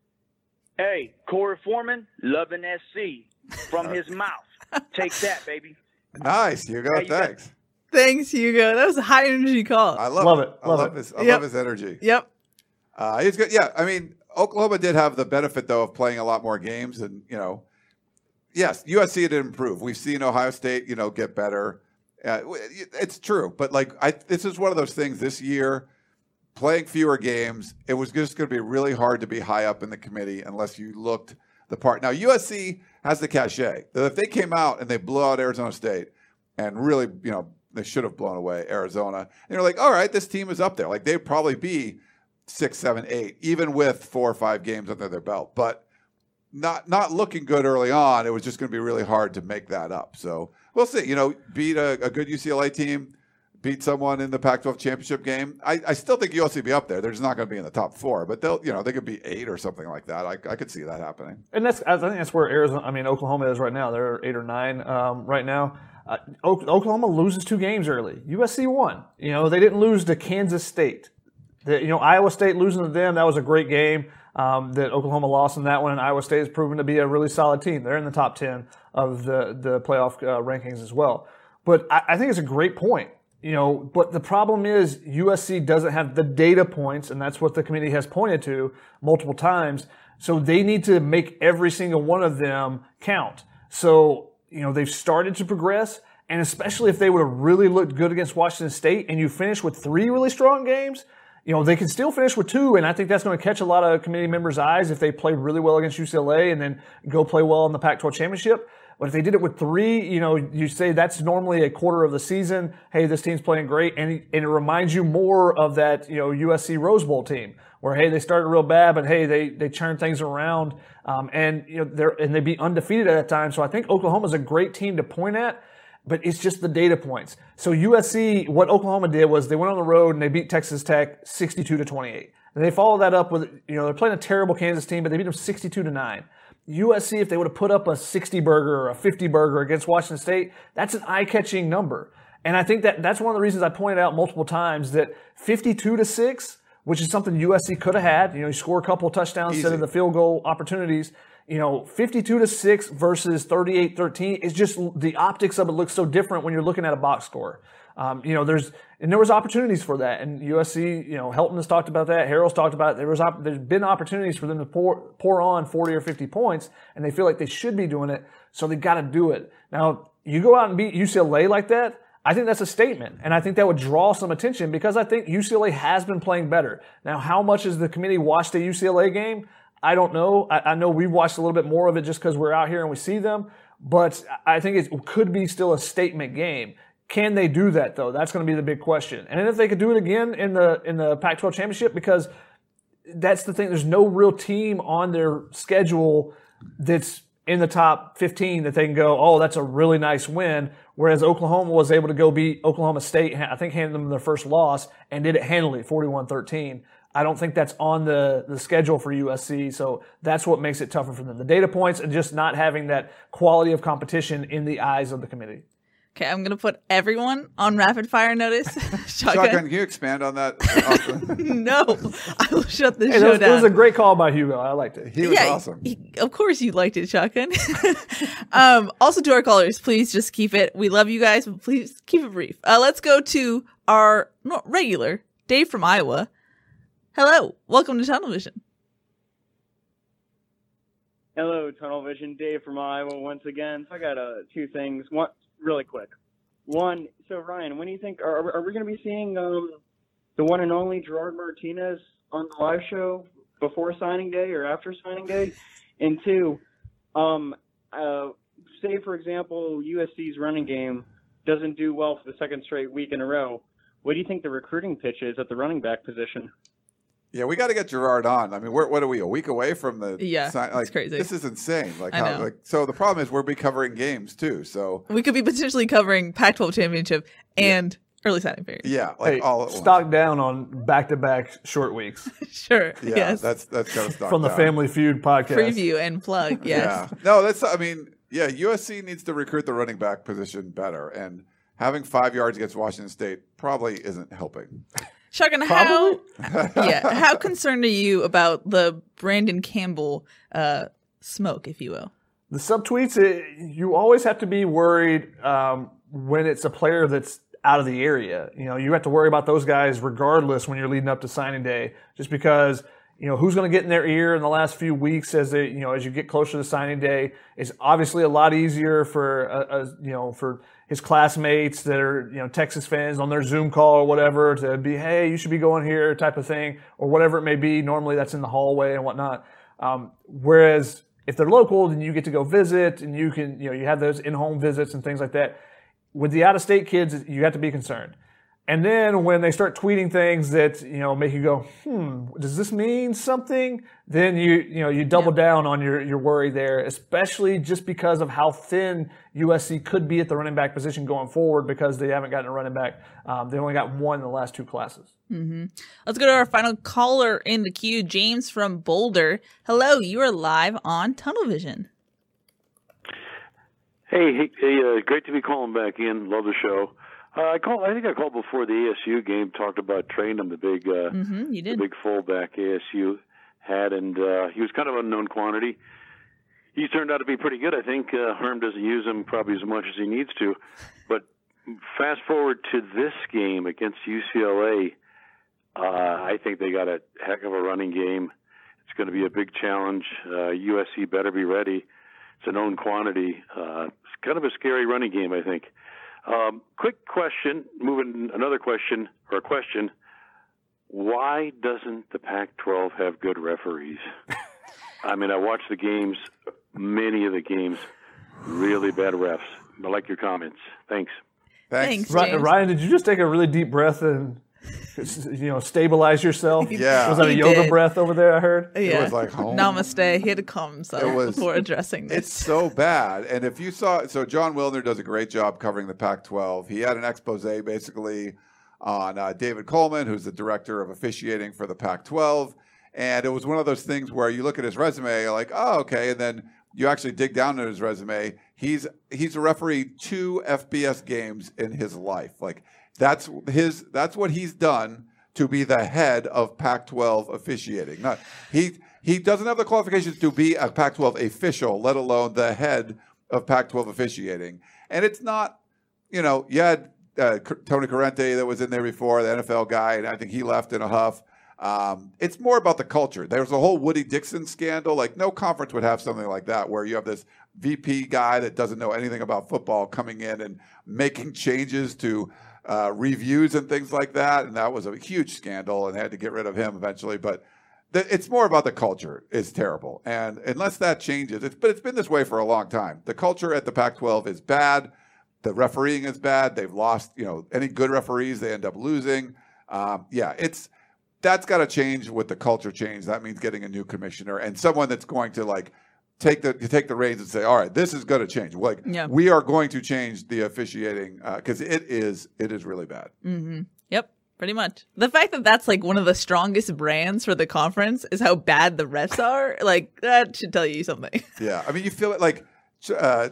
Hey, Corey Foreman, loving S C from his mouth. Take that, baby. Nice, Hugo. Hey, you Thanks. got- Thanks, Hugo. That was a high energy call. I love, Love it. it, I love love it. his. I Yep. love his energy. Yep. Uh, he's good. Yeah, I mean, Oklahoma did have the benefit though of playing a lot more games, and you know, yes, U S C did improve. We've seen Ohio State, you know, get better. Uh, it's true, but like, I this is one of those things this year. Playing fewer games, it was just going to be really hard to be high up in the committee unless you looked the part. Now, U S C has the cachet that if they came out and they blew out Arizona State and really, you know, they should have blown away Arizona, and you're like, all right, this team is up there. Like, they'd probably be six, seven, eight, even with four or five games under their belt. But not not looking good early on, it was just going to be really hard to make that up. So we'll see. You know, beat a, a good U C L A team, beat someone in the Pac twelve championship game. I, I still think U S C will be up there. They're just not going to be in the top four, but they'll, you know, they could be eight or something like that. I, I could see that happening. And that's I think that's where Arizona, I mean Oklahoma is right now. They're eight or nine um, right now. Uh, Oklahoma loses two games early. U S C won. You know, they didn't lose to Kansas State. The, you know, Iowa State losing to them, that was a great game um, that Oklahoma lost in that one, and Iowa State has proven to be a really solid team. They're in the top ten of the, the playoff uh, rankings as well. But I, I think it's a great point. You know, but the problem is U S C doesn't have the data points, and that's what the committee has pointed to multiple times. So they need to make every single one of them count. So, you know, they've started to progress, and especially if they would have really looked good against Washington State and you finish with three really strong games, you know, they can still finish with two, and I think that's going to catch a lot of committee members' eyes if they play really well against U C L A and then go play well in the Pac twelve championship. But if they did it with three, you know, you say that's normally a quarter of the season. Hey, this team's playing great, and, and it reminds you more of that, you know, U S C Rose Bowl team where, hey, they started real bad, but hey, they they churned things around, um, and you know they're and they be undefeated at that time. So I think Oklahoma's a great team to point at, but it's just the data points. So U S C, what Oklahoma did was they went on the road and they beat Texas Tech sixty-two to twenty-eight. And they followed that up with, you know, they're playing a terrible Kansas team, but they beat them sixty-two to nine. U S C, if they would have put up a sixty burger or a fifty burger against Washington State, that's an eye-catching number. And I think that that's one of the reasons I pointed out multiple times that fifty-two to six, which is something U S C could have had, you know, you score a couple of touchdowns Easy. instead of the field goal opportunities. You know, fifty-two to six versus thirty-eight thirteen is just the optics of it looks so different when you're looking at a box score. Um, you know, there's and there was opportunities for that, and U S C, you know, Helton has talked about that. Harold's talked about it. There was op- there's been opportunities for them to pour pour on forty or fifty points, and they feel like they should be doing it, so they got to do it. Now, you go out and beat U C L A like that, I think that's a statement, and I think that would draw some attention because I think U C L A has been playing better. Now, how much has the committee watched the U C L A game? I don't know. I, I know we've watched a little bit more of it just because we're out here and we see them, but I think it could be still a statement game. Can they do that though? That's going to be the big question. And then if they could do it again in the in the Pac twelve championship, because that's the thing. There's no real team on their schedule that's in the top fifteen that they can go, oh, that's a really nice win. Whereas Oklahoma was able to go beat Oklahoma State, I think handed them their first loss and did it handily, forty-one thirteen. I don't think that's on the, the schedule for U S C, so that's what makes it tougher for them. The data points and just not having that quality of competition in the eyes of the committee. Okay, I'm going to put everyone on rapid fire notice. Shotgun. Shotgun, can you expand on that? No, I will shut this Hey, show that was, down. it was a great call by Hugo. I liked it. He was yeah, awesome. he- of course you liked it, Shotgun. um, also to our callers, please just keep it. We love you guys, but please keep it brief. Uh, let's go to our no, regular Dave from Iowa. Hello, welcome to Tunnel Vision. Hello, Tunnel Vision. Dave from Iowa once again. So I got uh, two things. One, really quick. One, so Ryan, when do you think are, are we going to be seeing um, the one and only Gerard Martinez on the live show before signing day or after signing day? And two, um, uh, say for example U S C's running game doesn't do well for the second straight week in a row. What do you think the recruiting pitch is at the running back position? Yeah, we got to get Gerard on. I mean, we're, what are we, a week away from the Yeah, sign? it's Like, crazy. This is insane. Like, I how, know. like, so the problem is we're be covering games too. So We could be potentially covering Pac twelve championship and Early signing period. Yeah, like Hey, all at once. stock down on back-to-back short weeks Sure. Yeah, yes. that's that's kind of stock from the down. Family Feud podcast. Preview and plug. Yes. Yeah, no, that's. I mean, yeah, U S C needs to recruit the running back position better, and having five yards against Washington State probably isn't helping. Shotgun, how yeah, how concerned are you about the Brandon Campbell uh, smoke, if you will? The subtweets, it, you always have to be worried um, when it's a player that's out of the area. You know, you have to worry about those guys regardless when you're leading up to signing day, just because, you know, who's going to get in their ear in the last few weeks as they, you know, as you get closer to signing day. It's obviously a lot easier for, a, a, you know, for his classmates that are, you know, Texas fans on their Zoom call or whatever to be, hey, you should be going here type of thing, or whatever it may be. Normally that's in the hallway and whatnot. Um, whereas if they're local, then you get to go visit and you can, you know, you have those in-home visits and things like that. With the out-of-state kids, you have to be concerned. And then when they start tweeting things that, you know, make you go, hmm, does this mean something? Then you, you know, you double yeah. down on your, your worry there, especially just because of how thin U S C could be at the running back position going forward because they haven't gotten a running back. Um, they only got one in the last two classes. Mm-hmm. Let's go to our final caller in the queue, James from Boulder. Hello, you are live on Tunnel Vision. Hey, hey, hey uh, great to be calling back in. Love the show. Uh, I called. I think I called before the A S U game. Talked about Trainum, the big, uh, mm-hmm, you did. the big fullback A S U had, and uh, he was kind of unknown quantity. He turned out to be pretty good. I think uh, Herm doesn't use him probably as much as he needs to. But fast forward to this game against U C L A, uh, I think they got a heck of a running game. It's going to be a big challenge. Uh, U S C better be ready. It's a known quantity. Uh, it's kind of a scary running game, I think. Um, quick question, moving another question, or a question. Why doesn't the Pac twelve have good referees? I mean, I watched the games, many of the games, really bad refs. I like your comments. Thanks. Thanks. Thanks, Ryan, Ryan, did you just take a really deep breath and, you know, stabilize yourself? Yeah. Was that a He yoga did. breath over there, I heard? Yeah. It was like home. Namaste. He had to calm himself It was- before addressing this. It's so bad. And if you saw, so John Wilner does a great job covering the Pac twelve. He had an expose basically on uh, David Coleman, who's the director of officiating for the Pac twelve. And it was one of those things where you look at his resume, you're like, oh, okay. And then you actually dig down into his resume. He's he's a referee two F B S games in his life. Like that's his that's what he's done to be the head of Pac twelve officiating. Not he he doesn't have the qualifications to be a Pac twelve official, let alone the head of Pac twelve officiating. And it's not, you know, you had uh, Tony Corrente that was in there before, the N F L guy, and I think he left in a huff. Um, it's more about the culture. There's a whole Woody Dixon scandal. Like no conference would have something like that where you have this V P guy that doesn't know anything about football coming in and making changes to uh, reviews and things like that. And that was a huge scandal and they had to get rid of him eventually. But th- it's more about the culture. It's terrible. And unless that changes, it's, but it's been this way for a long time. The culture at the Pac twelve is bad. The refereeing is bad. They've lost, you know, any good referees, they end up losing. Um, yeah, it's, that's got to change with the culture change. That means getting a new commissioner and someone that's going to like take the take the reins and say, all right, this is going to change. Like Yeah. we are going to change the officiating because it is it is really bad. Mm-hmm. Yep, pretty much. The fact that that's like one of the strongest brands for the conference is how bad the refs are. Like that should tell you something. Yeah, I mean, you feel it like, uh,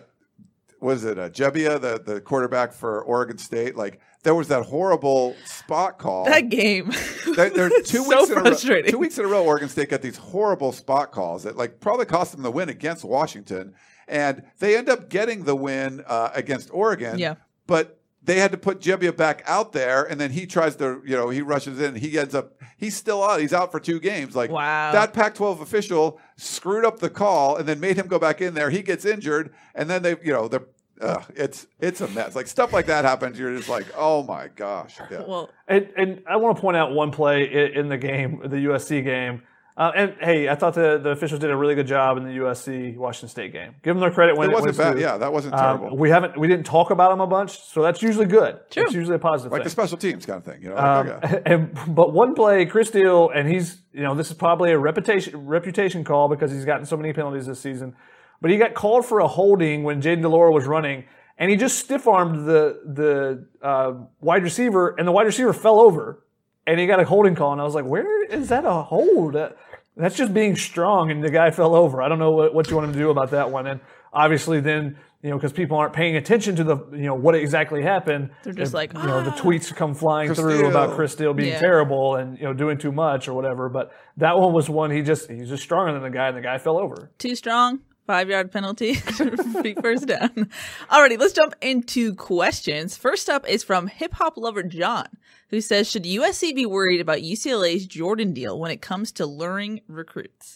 was it uh, Jebbia, the the quarterback for Oregon State? Like there was that horrible spot call. That game. There, there are two so weeks in a row, frustrating. two weeks in a row, Oregon State got these horrible spot calls that like probably cost them the win against Washington, and they end up getting the win uh, against Oregon. Yeah. But they had to put Jebbia back out there, and then he tries to, you know, he rushes in. He ends up, he's still out. He's out for two games. Like Wow. that Pac twelve official screwed up the call and then made him go back in there. He gets injured, and then they, you know, they're. Uh, it's it's a mess. Like stuff like that happens. You're just like, oh my gosh. Yeah. Well, And, and I want to point out one play in, in the game, the U S C game. Uh, and hey, I thought the, the officials did a really good job in the U S C Washington State game. Give them their credit when It it, wasn't when it's bad. due. Yeah, that wasn't Um, terrible. we haven't we didn't talk about them a bunch, so that's usually good. True. It's usually a positive Like thing. the special teams kind of thing, you know. Um, Like, okay. and but one play, Chris Steele, and he's you know this is probably a reputation reputation call because he's gotten so many penalties this season. But he got called for a holding when Jaden Delora was running, and he just stiff-armed the the uh, wide receiver, and the wide receiver fell over, and he got a holding call. And I was like, where is that a hold? That's just being strong, and the guy fell over. I don't know what, what you want him to do about that one. And obviously then, you know, because people aren't paying attention to the, you know, what exactly happened. They're just if, like, you know, the ah. tweets come flying Chris through Steele. about Chris Steele being Yeah. terrible and, you know, doing too much or whatever. But that one was one he just, he's just stronger than the guy, and the guy fell over. Too strong. Five yard penalty. Big first down. Alrighty, let's jump into questions. First up is from hip hop lover John, who says, should U S C be worried about U C L A's Jordan deal when it comes to luring recruits?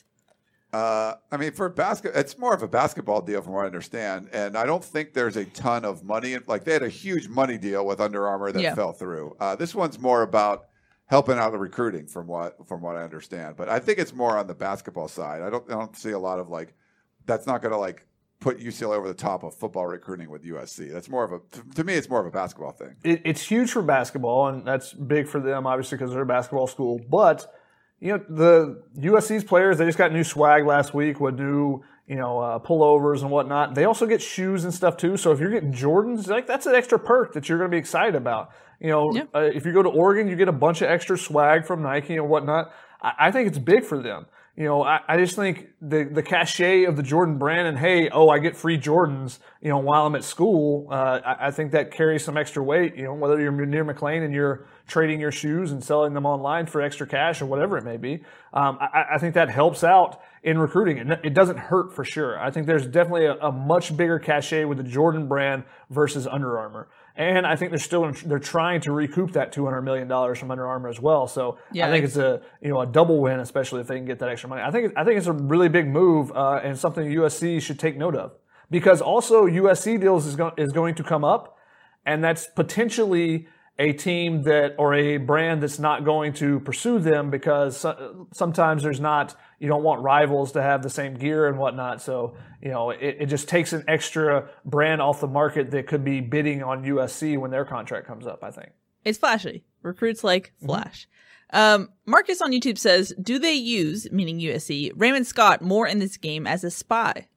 Uh, I mean, for basket, it's more of a basketball deal from what I understand, and I don't think there's a ton of money. In, like they had a huge money deal with Under Armour that Yeah. fell through. Uh, this one's more about helping out the recruiting, from what from what I understand. But I think it's more on the basketball side. I don't I don't see a lot of like that's not going to like put U C L A over the top of football recruiting with U S C. That's more of a to, to me, it's more of a basketball thing. It, it's huge for basketball, and that's big for them, obviously, because they're a basketball school. But you know, the U S C's players, they just got new swag last week with new, you know, uh, pullovers and whatnot. They also get shoes and stuff too. So if you're getting Jordans, like that's an extra perk that you're going to be excited about. You know, Yeah. uh, if you go to Oregon, you get a bunch of extra swag from Nike and whatnot. I, I think it's big for them. You know, I, I just think the the cachet of the Jordan brand and, hey, oh, I get free Jordans, you know, while I'm at school, uh, I, I think that carries some extra weight, you know, whether you're near McLean and you're trading your shoes and selling them online for extra cash or whatever it may be. Um, I, I think that helps out in recruiting. It, it doesn't hurt for sure. I think there's definitely a, a much bigger cachet with the Jordan brand versus Under Armour. And I think they're still they're trying to recoup that two hundred million dollars from Under Armour as well. So Yeah. I think it's a you know a double win, especially if they can get that extra money. I think I think it's a really big move uh, and something U S C should take note of, because also U S C deals is going is going to come up, and that's potentially a team that or a brand that's not going to pursue them, because so, sometimes there's not you don't want rivals to have the same gear and whatnot. So you know it, it just takes an extra brand off the market that could be bidding on U S C when their contract comes up, I think. It's flashy. Recruits like flash. Um, Marcus on YouTube says, do they use, meaning U S C, Raymond Scott more in this game as a spy?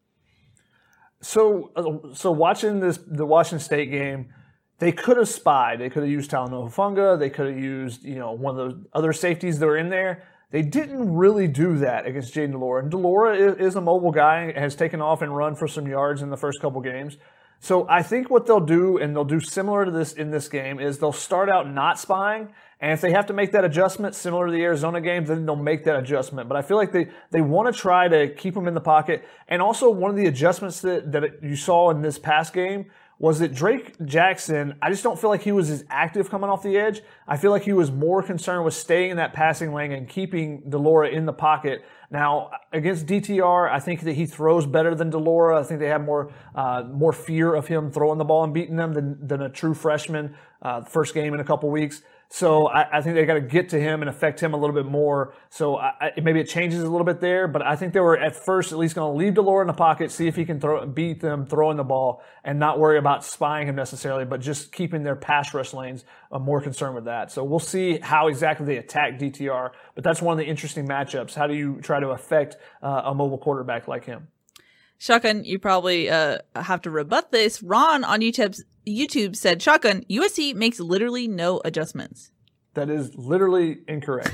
So, uh, so watching this, the Washington State game, they could have spied. They could have used Talanoa Hufanga. They could have used, you know, one of those other safeties that were in there. They didn't really do that against Jaden DeLora. And DeLora is, is a mobile guy, has taken off and run for some yards in the first couple games. So I think what they'll do, and they'll do similar to this in this game, is they'll start out not spying. And if they have to make that adjustment, similar to the Arizona game, then they'll make that adjustment. But I feel like they, they want to try to keep them in the pocket. And also one of the adjustments that, that you saw in this past game was that Drake Jackson, I just don't feel like he was as active coming off the edge. I feel like he was more concerned with staying in that passing lane and keeping DeLora in the pocket. Now, against D T R, I think that he throws better than DeLora. I think they have more uh, more fear of him throwing the ball and beating them than, than a true freshman, uh, first game in a couple weeks. So I, I think they got to get to him and affect him a little bit more. So I, I, maybe it changes a little bit there, but I think they were at first at least going to leave DeLora in the pocket, see if he can throw, beat them throwing the ball, and not worry about spying him necessarily, but just keeping their pass rush lanes uh, more concerned with that. So we'll see how exactly they attack D T R, but that's one of the interesting matchups. How do you try to affect uh, a mobile quarterback like him? Shotgun, you probably uh, have to rebut this. Ron on YouTube's, YouTube said, Shotgun, U S C makes literally no adjustments. That is literally incorrect.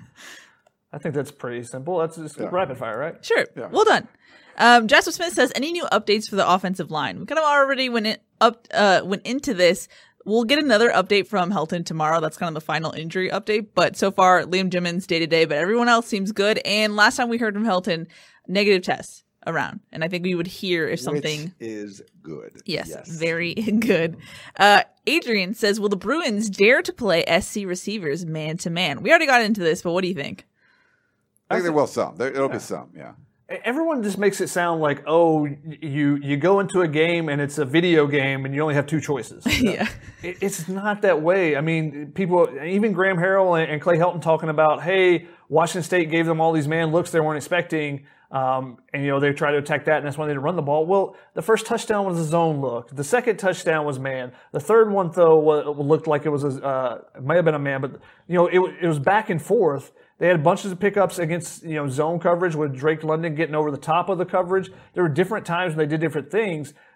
I think that's pretty simple. That's just Yeah. rapid fire, right? Sure. Yeah. Well done. Um, Jasper Smith says, any new updates for the offensive line? We kind of already went in, up uh, went into this. We'll get another update from Helton tomorrow. That's kind of the final injury update. But so far, Liam Jimmons day to day, but everyone else seems good. And last time we heard from Helton, negative tests around. And I think we would hear if something Which is good. Yes, very good. Uh, Adrian says, will the Bruins dare to play S C receivers man to man? We already got into this, but what do you think? I think there will some. There, it'll be some, yeah. Everyone just makes it sound like, oh, you you go into a game and it's a video game and you only have two choices. Yeah. It, it's not that way. I mean, people, even Graham Harrell and, and Clay Helton talking about, hey, Washington State gave them all these man looks they weren't expecting. Um, and, you know, they tried to attack that, and that's why they didn't run the ball. Well, the first touchdown was a zone look. The second touchdown was man. The third one, though, was, looked like it was a, uh, it might have been a man, but, you know, it, it was back and forth. They had bunches of pickups against, you know, zone coverage with Drake London getting over the top of the coverage. There were different times when they did different things.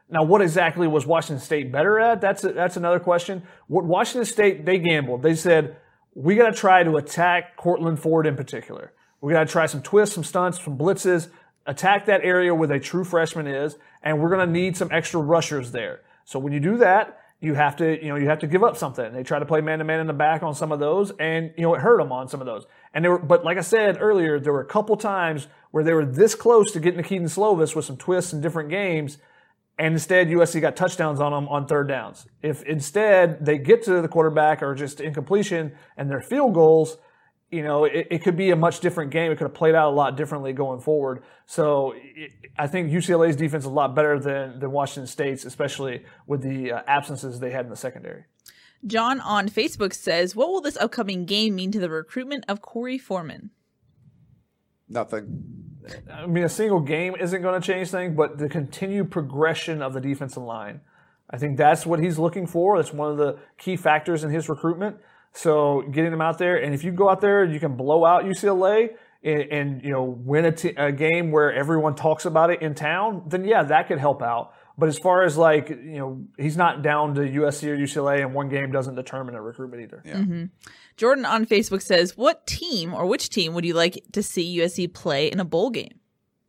Now, what exactly was Washington State better at? That's a, that's another question. What Washington State, they gambled. They said, we got to try to attack Cortland Ford in particular. We got to try some twists, some stunts, some blitzes, attack that area where the true freshman is, and we're going to need some extra rushers there. So when you do that, you have to, you know, you have to give up something. They try to play man-to-man in the back on some of those, and, you know, it hurt them on some of those. And they were, but like I said earlier, there were a couple times where they were this close to getting to Keaton Slovis with some twists in different games, and instead U S C got touchdowns on them on third downs. If instead they get to the quarterback or just incompletion and their field goals, you know, it, it could be a much different game. It could have played out a lot differently going forward. So it, I think U C L A's defense is a lot better than, than Washington State's, especially with the uh, absences they had in the secondary. John on Facebook says, what will this upcoming game mean to the recruitment of Corey Foreman? Nothing. I mean, a single game isn't going to change things, but the continued progression of the defensive line. I think that's what he's looking for. That's one of the key factors in his recruitment. So getting them out there, and if you go out there and you can blow out U C L A and, and you know win a, t- a game where everyone talks about it in town, then yeah, that could help out. But as far as like, you know, he's not down to U S C or U C L A, and one game doesn't determine a recruitment either. Yeah. Mm-hmm. Jordan on Facebook says, what team or which team would you like to see U S C play in a bowl game?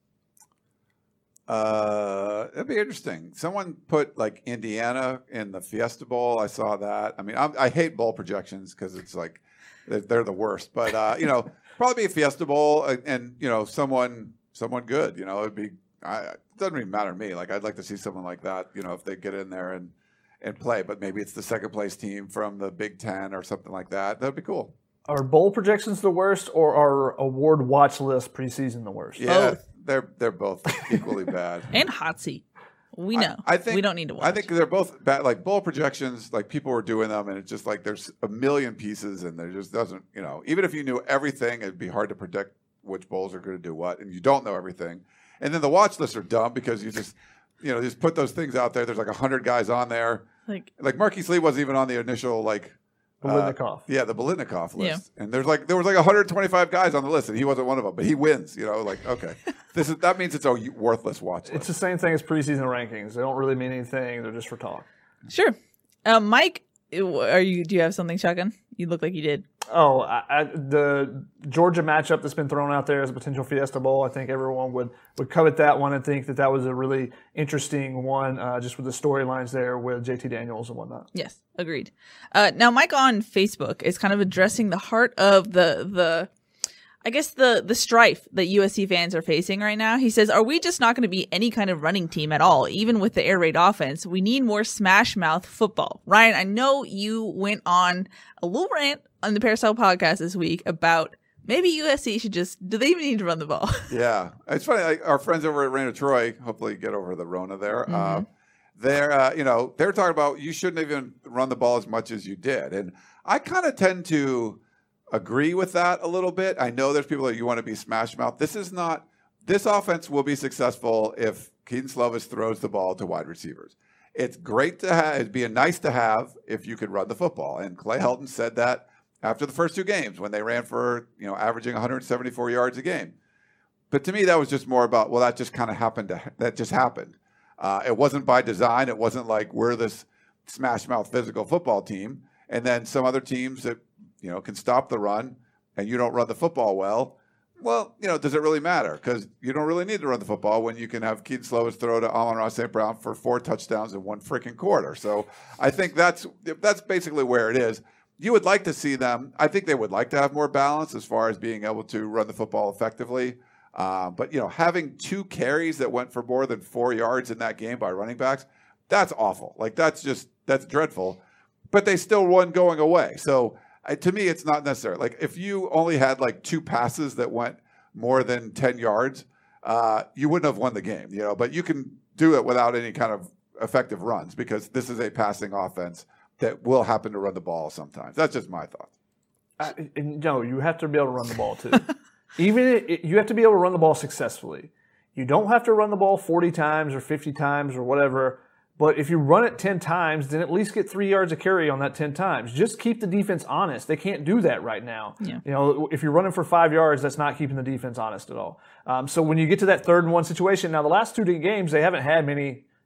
Uh, it'd be interesting. Someone put like Indiana in the Fiesta Bowl. I saw that. I mean, I'm, I hate bowl projections because it's like they're, they're the worst. But uh, you know, probably be a Fiesta Bowl and, and you know someone someone good. You know, it'd be. I, it doesn't even matter to me. Like I'd like to see someone like that. You know, if they get in there and and play. But maybe it's the second place team from the Big Ten or something like that. That'd be cool. Are bowl projections the worst, or are award watch list preseason the worst? Yeah, both. they're they're both equally bad. And hot seat. We know. I, I think we don't need to watch. I think they're both bad. Like bowl projections, like people were doing them, and it's just like there's a million pieces, and there just doesn't, you know, even if you knew everything, it'd be hard to predict which bowls are going to do what, and you don't know everything. And then the watch lists are dumb because you just, you know, just put those things out there. There's like a hundred guys on there. Like, like Marquise Lee wasn't even on the initial like. Biletnikoff. Uh, yeah, the Biletnikoff list. Yeah. And there's like there was like one hundred twenty-five guys on the list, and he wasn't one of them. But he wins. You know, like okay, this is that means it's a worthless watch list. It's the same thing as preseason rankings. They don't really mean anything. They're just for talk. Sure. Um, Mike, are you? Do you have something, Shotgun? You look like you did. Oh, I, I, the Georgia matchup that's been thrown out there as a potential Fiesta Bowl. I think everyone would, would covet that one and think that that was a really interesting one, uh, just with the storylines there with J T Daniels and whatnot. Yes, agreed. Uh, now, Mike on Facebook is kind of addressing the heart of the the. I guess the the strife that U S C fans are facing right now. He says, are we just not going to be any kind of running team at all, even with the air raid offense? We need more smash mouth football. Ryan, I know you went on a little rant on the Peristyle podcast this week about maybe U S C should just, do they even need to run the ball? Yeah. It's funny. Like, our friends over at Raina Troy, hopefully get over the Rona there. Mm-hmm. Uh, they're, uh, you know, they're talking about you shouldn't even run the ball as much as you did. And I kind of tend to agree with that a little bit. I know there's people that you want to be smash mouth. This is not, this offense will be successful if Keaton Slovis throws the ball to wide receivers. It's great to have, it'd be a nice to have if you could run the football. And Clay Helton said that after the first two games when they ran for, you know, averaging one hundred seventy-four yards a game. But to me, that was just more about, well, that just kind of happened. To, that just happened. Uh, it wasn't by design. It wasn't like we're this smash mouth physical football team. And then some other teams that, you know, can stop the run and you don't run the football well, well, you know, does it really matter? Because you don't really need to run the football when you can have Keaton Slovis throw to Amon-Ra Saint Brown for four touchdowns in one freaking quarter. So I think that's that's basically where it is. You would like to see them. I think they would like to have more balance as far as being able to run the football effectively. Uh, but, you know, having two carries that went for more than four yards in that game by running backs, that's awful. Like, that's just, that's dreadful. But they still won going away. So, Uh, to me, it's not necessary. Like, if you only had like two passes that went more than ten yards, uh, you wouldn't have won the game, you know. But you can do it without any kind of effective runs because this is a passing offense that will happen to run the ball sometimes. That's just my thought. Uh, no, you have to be able to run the ball too. Even it, you have to be able to run the ball successfully. You don't have to run the ball forty times or fifty times or whatever. But if you run it ten times, then at least get three yards of carry on that ten times. Just keep the defense honest. They can't do that right now. Yeah. You know, if you're running for five yards, that's not keeping the defense honest at all. Um, so when you get to that third and one situation, now the last two games, they haven't had many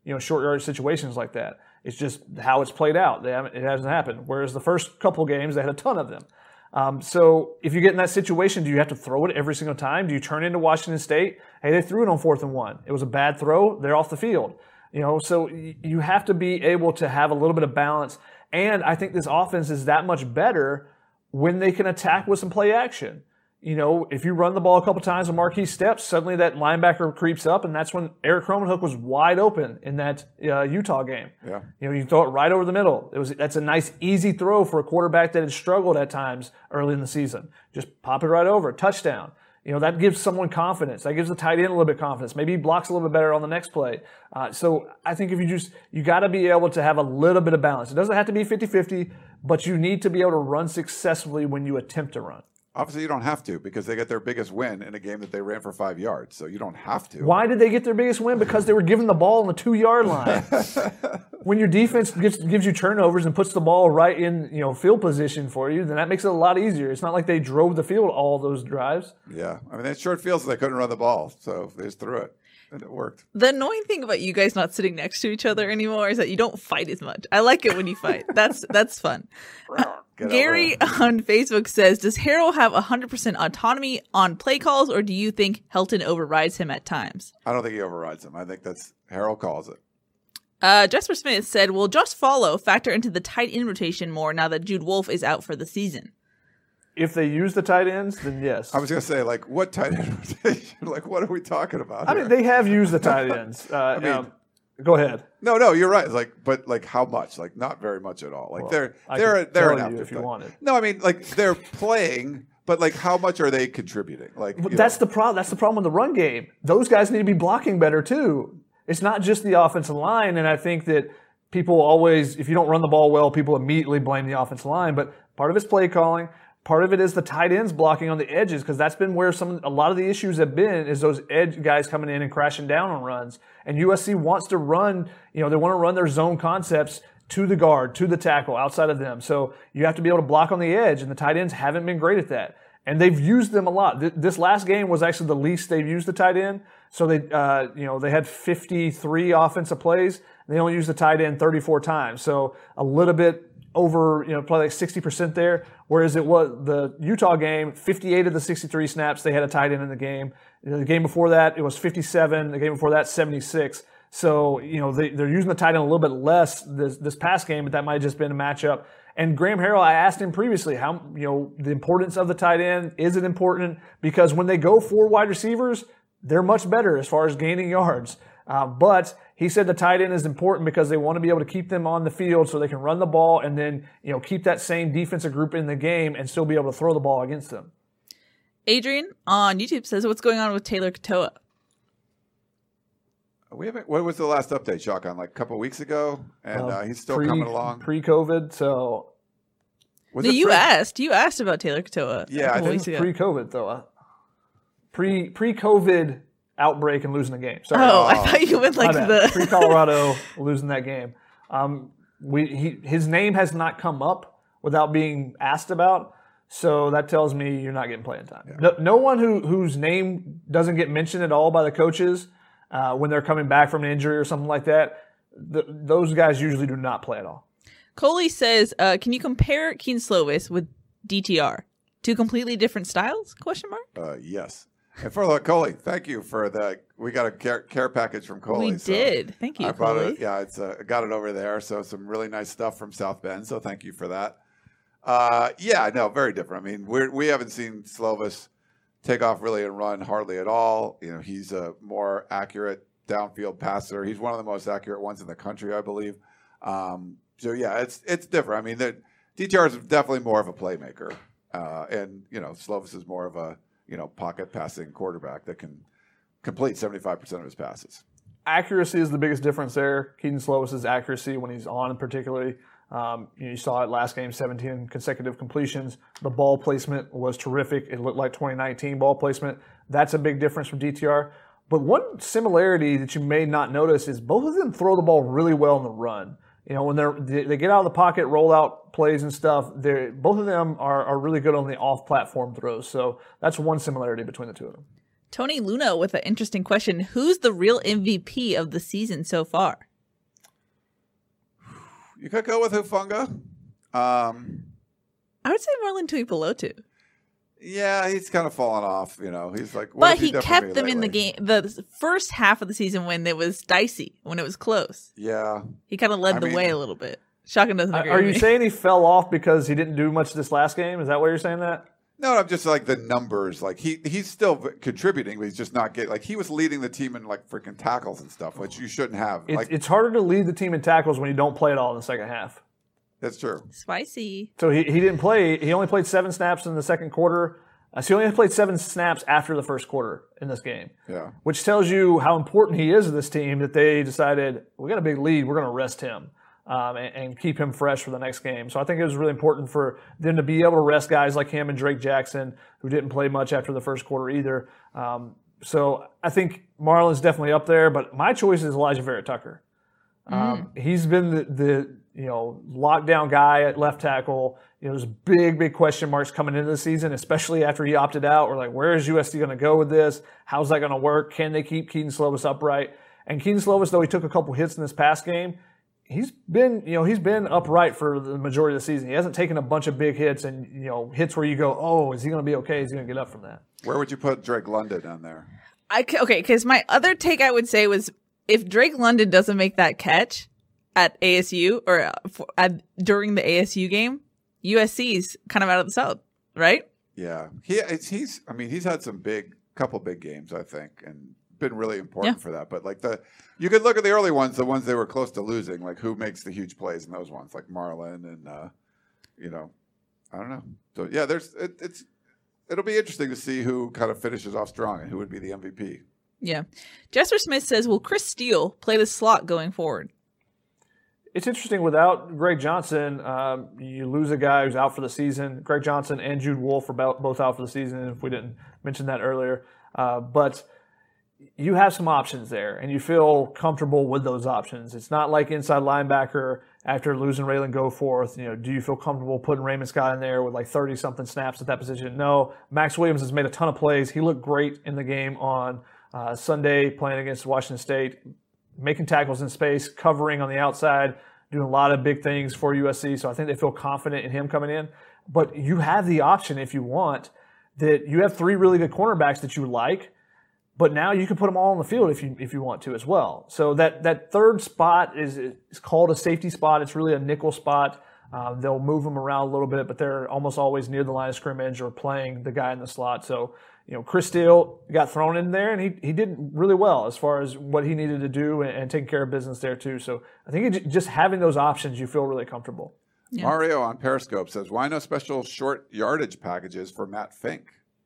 you know, short yardage situations like that. It's just how it's played out. They haven't, it hasn't happened. Whereas the first couple games, they had a ton of them. Um, so if you get in that situation, do you have to throw it every single time? Do you turn into Washington State? Hey, they threw it on fourth and one. It was a bad throw. They're off the field. You know, so you have to be able to have a little bit of balance. And I think this offense is that much better when they can attack with some play action. You know, if you run the ball a couple times with Marquise Steps, suddenly that linebacker creeps up, and that's when Eric Cromanhook was wide open in that uh, Utah game. Yeah. You know, you throw it right over the middle. It was that's a nice, easy throw for a quarterback that had struggled at times early in the season. Just pop it right over, touchdown. You know, that gives someone confidence. That gives the tight end a little bit of confidence. Maybe he blocks a little bit better on the next play. Uh, so I think if you just, you got to be able to have a little bit of balance. It doesn't have to be fifty-fifty, but you need to be able to run successfully when you attempt to run. Obviously, you don't have to because they get their biggest win in a game that they ran for five yards. So you don't have to. Why did they get their biggest win? Because they were given the ball on the two-yard line. When your defense gives, gives you turnovers and puts the ball right in, you know, field position for you, then that makes it a lot easier. It's not like they drove the field all those drives. Yeah. I mean, it short fields, they couldn't run the ball. So they just threw it. And it worked. The annoying thing about you guys not sitting next to each other anymore is that you don't fight as much. I like it when you fight. That's that's fun. Gary on Facebook says, does Harrell have one hundred percent autonomy on play calls, or do you think Helton overrides him at times? I don't think he overrides him. I think that's Harrell calls it. Uh, Jesper Smith said, will Josh Follow factor into the tight end rotation more now that Jude Wolfe is out for the season? If they use the tight ends, then yes. I was going to say, like, what tight end rotation? Like, what are we talking about I here? mean, they have used the tight ends. Uh, I mean, um, go ahead. No, no, you're right. Like, but like, how much? Like, not very much at all. Like, Well, they're I they're could they're tell an you active if you thing. wanted. No, I mean, like, they're playing, but like, how much are they contributing? Like, But you that's know. the problem. That's the problem with the run game. Those guys need to be blocking better too. It's not just the offensive line, and I think that people always, if you don't run the ball well, people immediately blame the offensive line. But part of it's play calling. Part of it is the tight ends blocking on the edges, because that's been where some a lot of the issues have been, is those edge guys coming in and crashing down on runs. And U S C wants to run, you know, they want to run their zone concepts to the guard, to the tackle, outside of them. So you have to be able to block on the edge, and the tight ends haven't been great at that. And they've used them a lot. This last game was actually the least they've used the tight end. So they, uh, you know, they had fifty-three offensive plays. They only used the tight end thirty-four times. So a little bit over, you know, probably like sixty percent there. Whereas it was the Utah game, fifty-eight of the sixty-three snaps, they had a tight end in the game. The game before that, it was fifty-seven. The game before that, seventy-six. So, you know, they, they're using the tight end a little bit less this, this past game, but that might have just been a matchup. And Graham Harrell, I asked him previously, how, you know, the importance of the tight end. Is it important? Because when they go for wide receivers, they're much better as far as gaining yards. Uh, but he said the tight end is important because they want to be able to keep them on the field so they can run the ball and then, you know, keep that same defensive group in the game and still be able to throw the ball against them. Adrian on YouTube says, what's going on with Taylor Katoa? We haven't. What was the last update, Shotgun? Like a couple of weeks ago, and uh, uh, he's still pre, coming along. Pre-COVID, so. Was no, it you pre- asked. You asked about Taylor Katoa. Yeah, a I couple think weeks ago. Pre-COVID, though. Uh, pre pre-COVID outbreak and losing the game. Sorry. Oh, I thought you meant like My bad. the pre-Colorado losing that game. Um, we he, his name has not come up without being asked about, so that tells me you're not getting playing time. Yeah. No, no one who whose name doesn't get mentioned at all by the coaches uh, when they're coming back from an injury or something like that, the, those guys usually do not play at all. Coley says, uh, can you compare Keaton Slovis with D T R? Two completely different styles? Question mark. Uh, yes. And for the Coley, thank you for the. We got a care, care package from Coley. We so did. Thank you, I brought Coley. it. Yeah, it's uh, got it over there. So some really nice stuff from South Bend. So thank you for that. Uh, yeah, no, very different. I mean, we we haven't seen Slovis take off really and run hardly at all. You know, he's a more accurate downfield passer. He's one of the most accurate ones in the country, I believe. Um, so yeah, it's it's different. I mean, the D T R is definitely more of a playmaker, uh, and you know, Slovis is more of a you know pocket passing quarterback that can complete seventy-five percent of his passes. Accuracy is the biggest difference there. Keaton Slovis's accuracy when he's on, particularly. Um, you, know, you saw it last game, seventeen consecutive completions. The ball placement was terrific. It looked like twenty nineteen ball placement. That's a big difference from D T R. But one similarity that you may not notice is both of them throw the ball really well in the run. You know, when they're, they they get out of the pocket, roll out plays and stuff, they're, both of them are, are really good on the off-platform throws. So that's one similarity between the two of them. Tony Luna with an interesting question. Who's the real M V P of the season so far? You could go with Hufanga. Um, I would say Marlon Tuipulotu. Yeah, he's kind of fallen off. You know, he's like. What But has he done for kept me them in the lately? game, the first half of the season when it was dicey, when it was close. Yeah. He kind of led I the mean- way a little bit. Shotgun doesn't agree Are with you me. saying he fell off because he didn't do much this last game? Is that why you're saying that? No, I'm just like the numbers. Like he he's still v- contributing, but he's just not getting. Like he was leading the team in like freaking tackles and stuff, which you shouldn't have. It's, like it's harder to lead the team in tackles when you don't play at all in the second half. that's true. Spicy. So he, he didn't play. He only played seven snaps in the second quarter. Uh, so he only played seven snaps after the first quarter in this game, Yeah. which tells you how important he is to this team that they decided, we got a big lead, we're going to rest him um, and, and keep him fresh for the next game. So I think it was really important for them to be able to rest guys like him and Drake Jackson, who didn't play much after the first quarter either. Um, so I think Marlon's definitely up there, but my choice is Elijah Vera Tucker. Um, He's been the, the you know lockdown guy at left tackle. You know, there's big, big question marks coming into the season, especially after he opted out. We're like, where is U S C going to go with this? How's that going to work? Can they keep Keaton Slovis upright? And Keaton Slovis, though he took a couple hits in this past game, he's been you know he's been upright for the majority of the season. He hasn't taken a bunch of big hits and you know hits where you go, oh, is he going to be okay? Is he going to get up from that? Where would you put Drake London on there? I c- okay, because my other take I would say was if Drake London doesn't make that catch at A S U or uh, for, at, during the A S U game, U S C's kind of out of the South, right? Yeah, he it's, he's. I mean, he's had some big, couple big games, I think, and been really important Yeah. for that. But like the, you could look at the early ones, the ones they were close to losing, like who makes the huge plays in those ones, like Marlon and uh, you know, I don't know. So yeah, there's it, it's it'll be interesting to see who kind of finishes off strong and who would be the M V P. Yeah. Jesper Smith says, will Chris Steele play the slot going forward? It's interesting. Without Greg Johnson, um, you lose a guy who's out for the season. Greg Johnson and Jude Wolfe are about, both out for the season, if we didn't mention that earlier. Uh, but you have some options there, and you feel comfortable with those options. It's not like inside linebacker after losing Raylan Goforth. You know, do you feel comfortable putting Raymond Scott in there with like thirty-something snaps at that position? No. Max Williams has made a ton of plays. He looked great in the game on uh, Sunday playing against Washington State, making tackles in space, covering on the outside, doing a lot of big things for U S C. So I think they feel confident in him coming in. But you have the option, if you want, that you have three really good cornerbacks that you like, but now you can put them all on the field if you if you want to as well. So that, that third spot is, is called a safety spot. It's really a nickel spot. Uh, they'll move them around a little bit, but they're almost always near the line of scrimmage or playing the guy in the slot. So, you know, Chris Steele got thrown in there, and he he did really well as far as what he needed to do and, and taking care of business there too. So I think it, just having those options, you feel really comfortable. Yeah. Mario on Periscope says, "Why no special short yardage packages for Matt Fink?"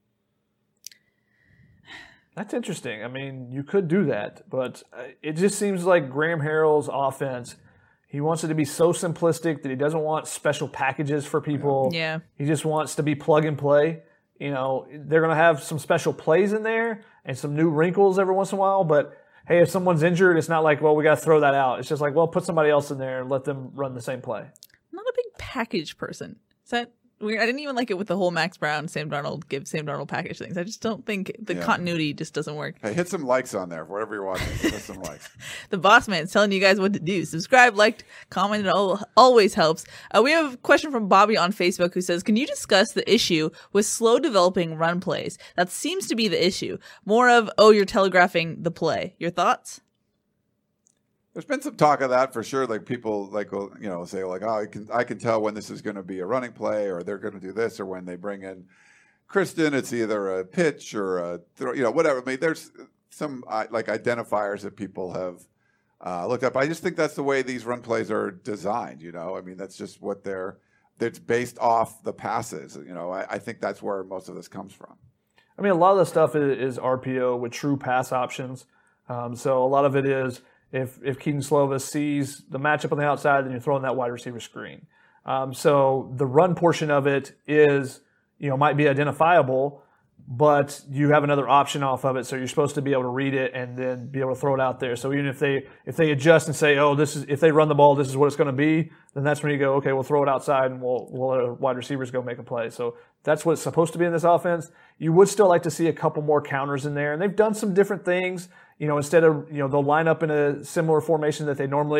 That's interesting. I mean, you could do that, but uh, it just seems like Graham Harrell's offense, he wants it to be so simplistic that he doesn't want special packages for people. Yeah. He just wants to be plug and play. You know, they're going to have some special plays in there and some new wrinkles every once in a while, but hey, if someone's injured, it's not like, well, we got to throw that out. It's just like, well, put somebody else in there and let them run the same play. I'm not a big package person. Is that weird? I didn't even like it with the whole Max Brown, Sam Darnold, give Sam Darnold package things. I just don't think the Yeah. continuity just doesn't work. Hey, hit some likes on there, whatever you're watching. Hit us some likes. The boss man's telling you guys what to do. Subscribe, like, comment. It all, always helps. Uh, we have a question from Bobby on Facebook who says, can you discuss the issue with slow developing run plays? That seems to be the issue. More of, oh, you're telegraphing the play. Your thoughts? There's been some talk of that for sure. Like people like will, you know say like, oh, I can I can tell when this is going to be a running play or they're going to do this, or when they bring in Kristen, it's either a pitch or a throw, you know whatever. I mean, there's some uh, like identifiers that people have uh, looked up. I just think that's the way these run plays are designed. You know, I mean that's just what they're. It's based off the passes. You know, I, I think that's where most of this comes from. I mean, a lot of the stuff is, is R P O with true pass options. Um, so a lot of it is if if Keaton Slovis sees the matchup on the outside, then you're throwing that wide receiver screen. Um, so the run portion of it is, you know, might be identifiable, but you have another option off of it. So you're supposed to be able to read it and then be able to throw it out there. So even if they if they adjust and say, oh, this is if they run the ball, this is what it's going to be, then that's when you go, okay, we'll throw it outside and we'll we'll let our wide receivers go make a play. So that's what it's supposed to be in this offense. You would still like to see a couple more counters in there, and they've done some different things. You know, instead of, you know, they'll line up in a similar formation that they normally,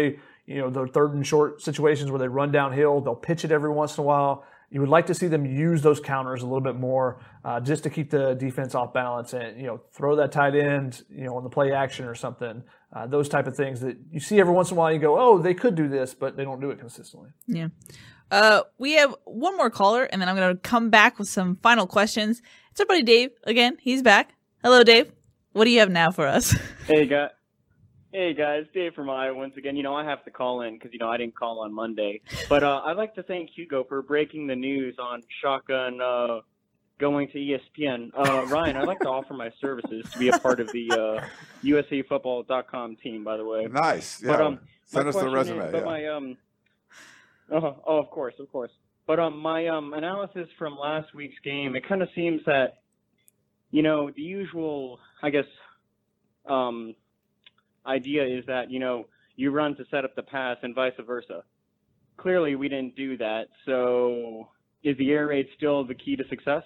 you know, the third and short situations where they run downhill. They'll pitch it every once in a while. You would like to see them use those counters a little bit more, uh, just to keep the defense off balance and, you know, throw that tight end, you know, on the play action or something. Uh, those type of things that you see every once in a while. You go, oh, they could do this, but they don't do it consistently. Yeah. Uh, we have one more caller, and then I'm going to come back with some final questions. It's our buddy Dave again. He's back. Hello, Dave. What do you have now for us? Hey, guys. Hey, guys. Dave from Iowa once again. You know, I have to call in because, you know, I didn't call on Monday. But uh, I'd like to thank Hugo for breaking the news on Shotgun uh, going to E S P N. Uh, Ryan, I'd like to offer my services to be a part of the uh, U S A football dot com team, by the way. Nice. Yeah. But, um, Send us the resume. Is, but yeah. my, um, oh, oh, of course, of course. But um, my um, analysis from last week's game, it kind of seems that, you know, the usual, I guess, um, idea is that, you know, you run to set up the pass and vice versa. Clearly, we didn't do that. So is the air raid still the key to success?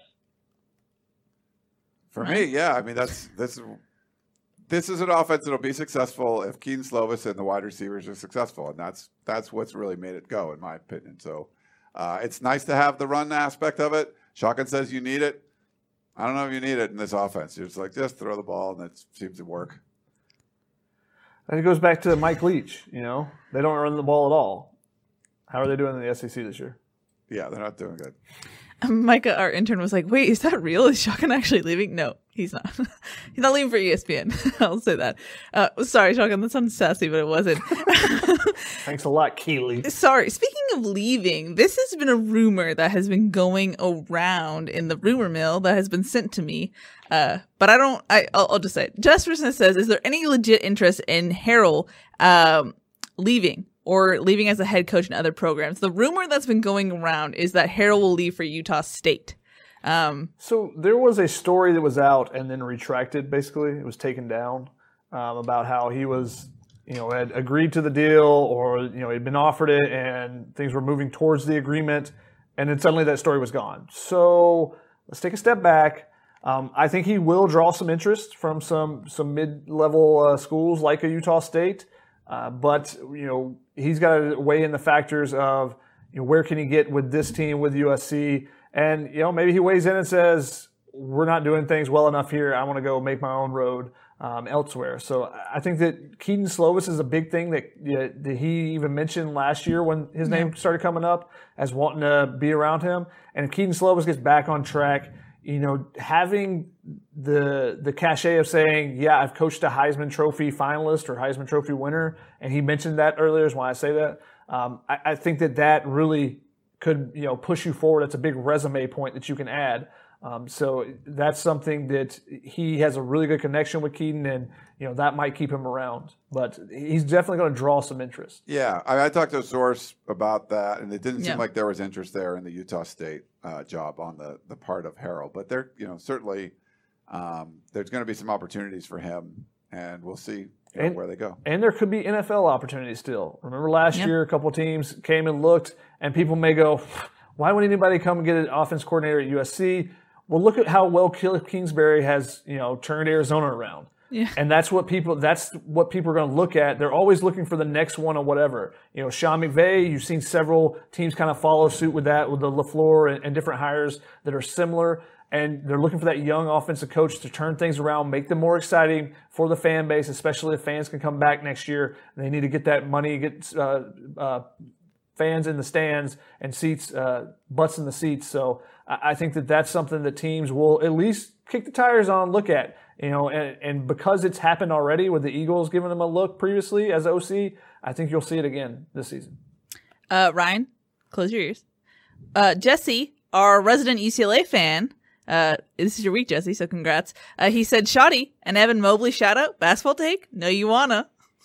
For me, yeah. I mean, that's this. This is an offense that'll be successful if Keaton Slovis and the wide receivers are successful, and that's that's what's really made it go, in my opinion. So uh, it's nice to have the run aspect of it. Shotgun says you need it. I don't know if you need it in this offense. You're just like, just throw the ball, and it seems to work. And it goes back to Mike Leach. You know, they don't run the ball at all. How are they doing in the S E C this year? Yeah, they're not doing good. Micah, our intern, was like, wait, is that real? Is Shotgun actually leaving? No, he's not. He's not leaving for E S P N. I'll say that. Uh, sorry, Shotgun, that sounds sassy, but it wasn't. Thanks a lot, Keely. Sorry. Speaking of leaving, this has been a rumor that has been going around in the rumor mill that has been sent to me. Uh, but I don't, I, I'll, I'll just say it. Jesperson says, is there any legit interest in Harrell um, leaving? Or leaving as a head coach in other programs? The rumor that's been going around is that Harrell will leave for Utah State. Um, so there was a story that was out and then retracted, basically. It was taken down um, about how he was, you know, had agreed to the deal or, you know, he'd been offered it and things were moving towards the agreement. And then suddenly that story was gone. So let's take a step back. Um, I think he will draw some interest from some, some mid-level uh, schools like a Utah State. Uh, but, you know, he's got to weigh in the factors of, you know, where can he get with this team, with U S C. And, you know, maybe he weighs in and says, we're not doing things well enough here. I want to go make my own road um, elsewhere. So I think that Keaton Slovis is a big thing that, you know, that he even mentioned last year when his name started coming up as wanting to be around him. And if Keaton Slovis gets back on track, you know, having the the cachet of saying, yeah, I've coached a Heisman Trophy finalist or Heisman Trophy winner, and he mentioned that earlier is why I say that. Um, I, I think that that really could, you know, push you forward. It's a big resume point that you can add. Um, so that's something that he has a really good connection with Keaton, and, you know, that might keep him around. But he's definitely going to draw some interest. Yeah, I, I talked to a source about that, and it didn't yeah. seem like there was interest there in the Utah State uh, job on the, the part of Harrell. But there, you know, certainly um, there's going to be some opportunities for him, and we'll see you know, and, where they go. And there could be N F L opportunities still. Remember last yeah. year, a couple of teams came and looked, and people may go, why would anybody come and get an offense coordinator at U S C? Well, look at how well Kingsbury has, you know, turned Arizona around. Yeah. And that's what people that's what people are going to look at. They're always looking for the next one or whatever. You know, Sean McVay, you've seen several teams kind of follow suit with that, with the LaFleur and, and different hires that are similar. And they're looking for that young offensive coach to turn things around, make them more exciting for the fan base, especially if fans can come back next year. They need to get that money, get uh, uh, fans in the stands and seats, uh, butts in the seats. So I think that that's something that teams will at least kick the tires on, look at, you know, and, and because it's happened already with the Eagles giving them a look previously as O C, I think you'll see it again this season. Uh, Ryan, close your ears. Uh, Jesse, our resident U C L A fan, uh, this is your week, Jesse, so congrats. Uh, he said, Shoddy and Evan Mobley shout out, basketball take? No, you wanna.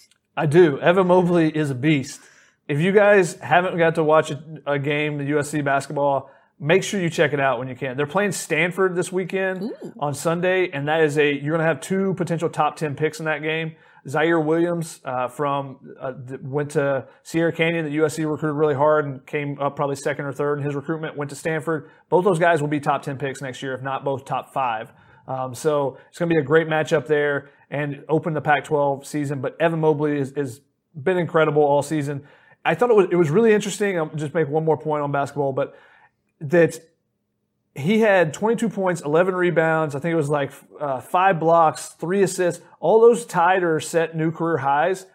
I do. Evan Mobley is a beast. If you guys haven't got to watch a, a game, the U S C basketball, make sure you check it out when you can. They're playing Stanford this weekend Ooh. on Sunday, and that is a you're going to have two potential top ten picks in that game. Zaire Williams uh, from uh, went to Sierra Canyon. The U S C recruited really hard and came up probably second or third in his recruitment. Went to Stanford. Both those guys will be top ten picks next year, if not both top five. Um, so it's going to be a great matchup there and open the Pac twelve season. But Evan Mobley is, is been incredible all season. I thought it was it was really interesting. I'll just make one more point on basketball, but that he had twenty-two points, eleven rebounds. I think it was like uh, five blocks, three assists. All those tied or set new career highs.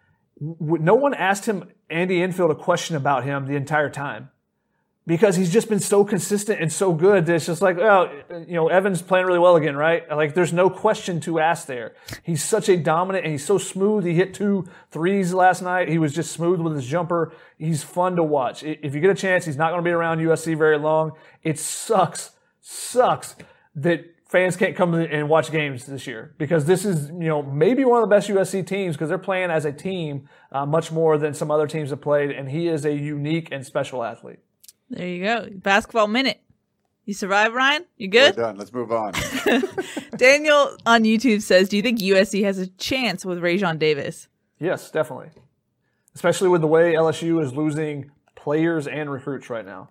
No one asked him, Andy Enfield, a question about him the entire time, because he's just been so consistent and so good that it's just like, well, you know, Evan's playing really well again, right? Like, there's no question to ask there. He's such a dominant, and he's so smooth. He hit two threes last night. He was just smooth with his jumper. He's fun to watch. If you get a chance, he's not going to be around U S C very long. It sucks, sucks that fans can't come and watch games this year, because this is, you know, maybe one of the best U S C teams, because they're playing as a team uh, much more than some other teams have played, and he is a unique and special athlete. There you go. Basketball Minute. You survived, Ryan? You good? We're done. Let's move on. Daniel on YouTube says, do you think U S C has a chance with Rajon Davis? Yes, definitely. Especially with the way L S U is losing players and recruits right now.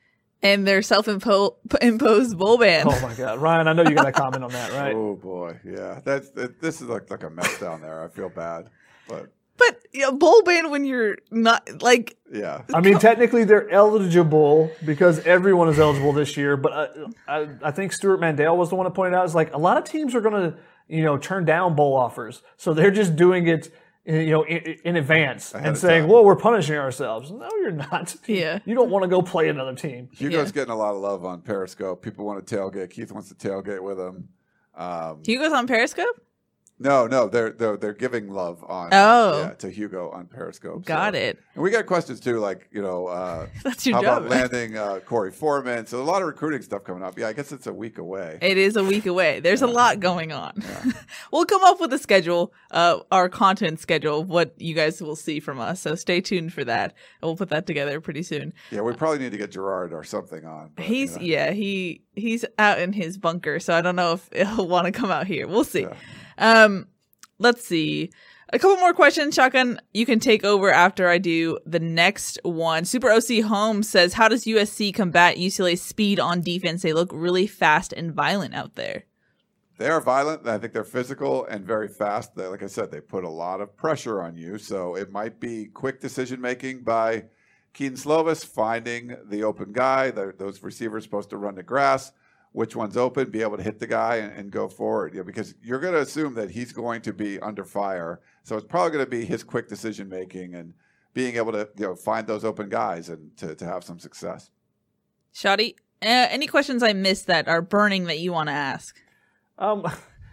And their self-imposed bowl ban. Oh, my God. Ryan, I know you got to comment on that, right? Oh, boy. Yeah. That's that, This is like, like a mess down there. I feel bad. But... But you know, bowl ban when you're not, like... Yeah. I mean, technically they're eligible because everyone is eligible this year. But I, I, I think Stuart Mandel was the one that pointed out, is like a lot of teams are going to, you know, turn down bowl offers. So they're just doing it, you know, in, in advance Ahead and of saying, time. well, we're punishing ourselves. No, you're not. Yeah. You don't want to go play another team. Hugo's Yeah. getting a lot of love on Periscope. People want to tailgate. Keith wants to tailgate with him. Um, Hugo's on Periscope? No, no, they're they're they're giving love on Oh. yeah, to Hugo on Periscope. Got so. it. And we got questions too, like you know, uh, That's your how job. about landing uh, Corey Foreman? So a lot of recruiting stuff coming up. Yeah, I guess it's a week away. It is a week away. There's a lot going on. We'll come up with a schedule, uh, our content schedule, of what you guys will see from us. So stay tuned for that. And we'll put that together pretty soon. Yeah, we probably need to get Gerard or something on. But, He's, you know. yeah, he he's out in his bunker, so I don't know if he'll want to come out here. We'll see. Yeah. Um, let's see. A couple more questions, Shotgun. You can take over after I do the next one. Super O C Holmes says, how does U S C combat U C L A's speed on defense? They look really fast and violent out there. They are violent. I think they're physical and very fast. They, like I said, they put a lot of pressure on you. So it might be quick decision making by Keaton Slovis, finding the open guy. They're, those receivers supposed to run the grass. Which one's open, be able to hit the guy and, and go forward. You know, because you're going to assume that he's going to be under fire. So it's probably going to be his quick decision making and being able to you know find those open guys and to, to have some success. Shotty, uh, any questions I missed that are burning that you want to ask? Um,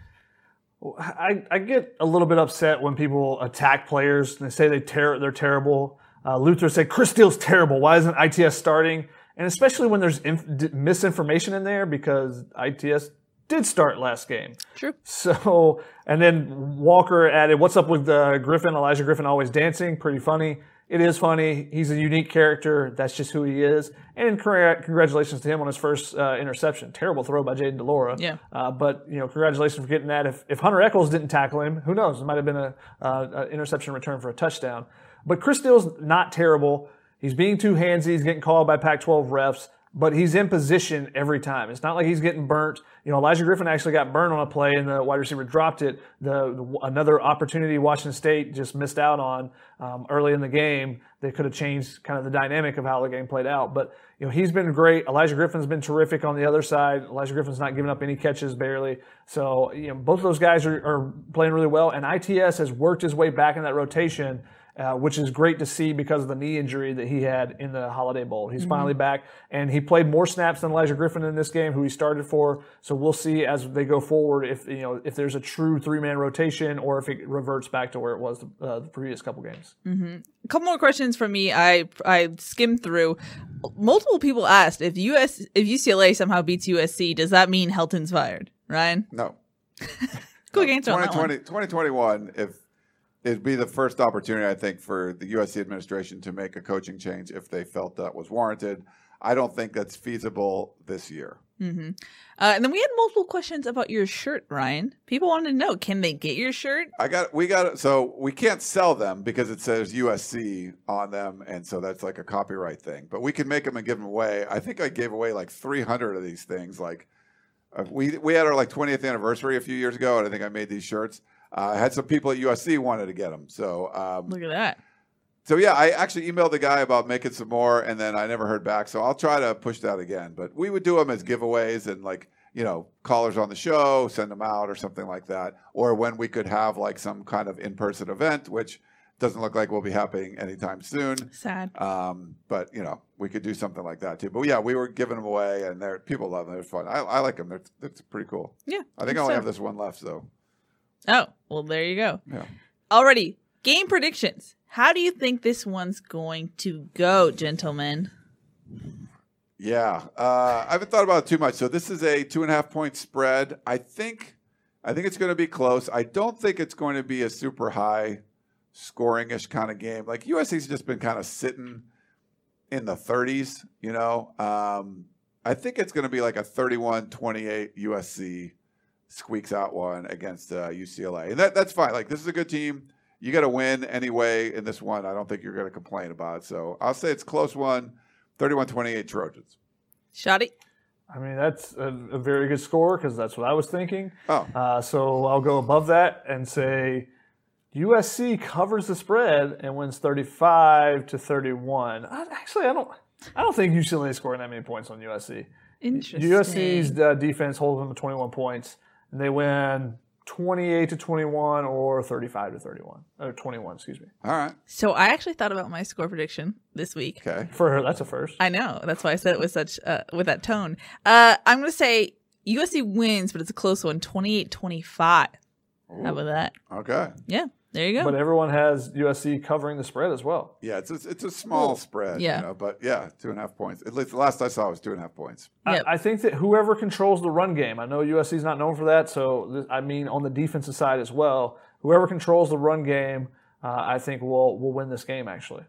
I, I get a little bit upset when people attack players and they say they ter- they're terrible. Uh, Luther said, Chris Steele's terrible. Why isn't I T S starting? And especially when there's inf- d- misinformation in there, because I T S did start last game. True. So, and then Walker added, what's up with uh, Griffin? Elijah Griffin always dancing. Pretty funny. It is funny. He's a unique character. That's just who he is. And congr- congratulations to him on his first uh, interception. Terrible throw by Jaden DeLora. Yeah. Uh, but, you know, congratulations for getting that. If, if Hunter Echols didn't tackle him, who knows? It might have been an uh, interception return for a touchdown. But Chris Steele's not terrible. He's being too handsy. He's getting called by Pac twelve refs, but he's in position every time. It's not like he's getting burnt. You know, Elijah Griffin actually got burned on a play, and the wide receiver dropped it. The, the another opportunity Washington State just missed out on um, early in the game. They could have changed kind of the dynamic of how the game played out. But you know, he's been great. Elijah Griffin's been terrific on the other side. Elijah Griffin's not giving up any catches barely. So you know, both of those guys are, are playing really well, and I T S has worked his way back in that rotation. Uh, which is great to see because of the knee injury that he had in the Holiday Bowl. He's mm-hmm. finally back, and he played more snaps than Elijah Griffin in this game, who he started for. So we'll see as they go forward if you know if there's a true three-man rotation or if it reverts back to where it was the, uh, the previous couple games. Mm-hmm. A couple more questions from me. I I skimmed through. Multiple people asked if U S if U C L A somehow beats U S C, does that mean Helton's fired? Ryan? No. Quick no. answer on that one. twenty twenty-one, if it'd be the first opportunity, I think, for the U S C administration to make a coaching change if they felt that was warranted. I don't think that's feasible this year. Mm-hmm. Uh, and then we had multiple questions about your shirt, Ryan. People wanted to know, can they get your shirt? I got, we got, so we can't sell them because it says U S C on them, and so that's like a copyright thing. But we can make them and give them away. I think I gave away like three hundred of these things. Like uh, we we had our like twentieth anniversary a few years ago, and I think I made these shirts. Uh, I had some people at U S C wanted to get them. So um, Look at that. So yeah, I actually emailed the guy about making some more, and then I never heard back. So I'll try to push that again. But we would do them as giveaways and like, you know, callers on the show, send them out or something like that. Or when we could have like some kind of in-person event, which doesn't look like will be happening anytime soon. Sad. Um, but you know, we could do something like that too. But yeah, we were giving them away, and they're people love them. They're fun. I, I like them. They're, they're pretty cool. Yeah. I think I only so. have this one left, so. Oh, well, there you go. Yeah. Alrighty. Game predictions. How do you think this one's going to go, gentlemen? Yeah, uh, I haven't thought about it too much. So this is a two and a half point spread. I think, I think it's going to be close. I don't think it's going to be a super high scoring-ish kind of game. Like U S C's just been kind of sitting in the thirties. You know, um, I think it's going to be like a thirty-one twenty-eight U S C squeaks out one against uh, U C L A, and that that's fine. Like this is a good team. You got to win anyway in this one. I don't think you're going to complain about it. So I'll say it's a close one, thirty-one twenty-eight Trojans. Shotty? I mean, that's a, a very good score because that's what I was thinking. Oh. Uh, so I'll go above that and say U S C covers the spread and wins thirty-five to thirty-one. I, actually, I don't I don't think U C L A is scoring that many points on U S C. Interesting. U S C's uh, defense holds them to twenty-one points, and they win twenty-eight to twenty-one or thirty-five to thirty-one. Or twenty-one, excuse me. All right. So I actually thought about my score prediction this week. Okay. For her, that's a first. I know. That's why I said it with such uh, with that tone. Uh, I'm going to say U S C wins, but it's a close one, twenty-eight twenty-five. Ooh. How about that? Okay. Yeah, there you go. But everyone has U S C covering the spread as well. Yeah, it's a, it's a small Well, spread. yeah. You know, but yeah, two and a half points. At least the last I saw was two and a half points. Yep. I, I think that whoever controls the run game, I know U S C is not known for that, so th- I mean on the defensive side as well, whoever controls the run game, uh, I think will will win this game actually.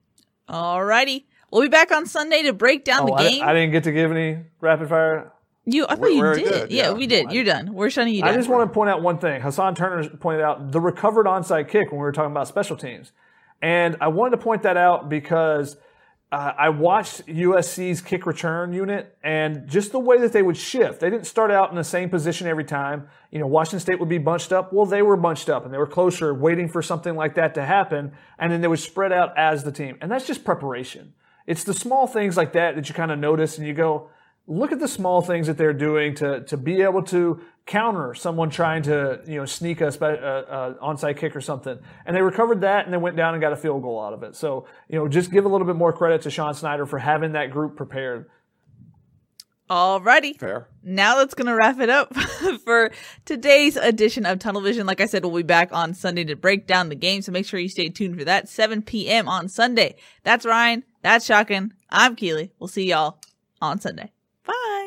Alrighty. We'll be back on Sunday to break down Oh, the I, game. I didn't get to give any rapid fire. you, I thought We- you we already did. did, Yeah, yeah. we did. You're done. We're shutting you down. I just want to point out one thing. Hassan Turner pointed out the recovered onside kick when we were talking about special teams. And I wanted to point that out because uh, I watched U S C's kick return unit and just the way that they would shift. They didn't start out in the same position every time. You know, Washington State would be bunched up. Well, they were bunched up and they were closer, waiting for something like that to happen. And then they would spread out as the team. And that's just preparation. It's the small things like that that you kind of notice and you go, look at the small things that they're doing to to be able to counter someone trying to you know sneak a, spe- a, a onside kick or something. And they recovered that and they went down and got a field goal out of it. So you know just give a little bit more credit to Sean Snyder for having that group prepared. Alrighty. Fair. Now that's going to wrap it up for today's edition of Tunnel Vision. Like I said, we'll be back on Sunday to break down the game, so make sure you stay tuned for that, seven p.m. on Sunday. That's Ryan. That's Shotgun. I'm Keely. We'll see y'all on Sunday. Bye.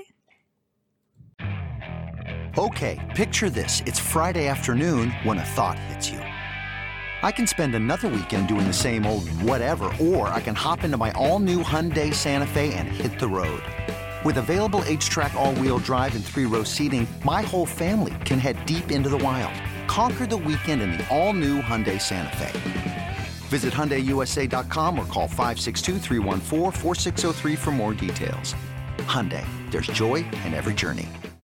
Okay, picture this. It's Friday afternoon when a thought hits you. I can spend another weekend doing the same old whatever, or I can hop into my all-new Hyundai Santa Fe and hit the road. With available H-Track all-wheel drive and three-row seating, my whole family can head deep into the wild. Conquer the weekend in the all-new Hyundai Santa Fe. Visit Hyundai U S A dot com or call five six two, three one four, four six zero three for more details. Hyundai, there's joy in every journey.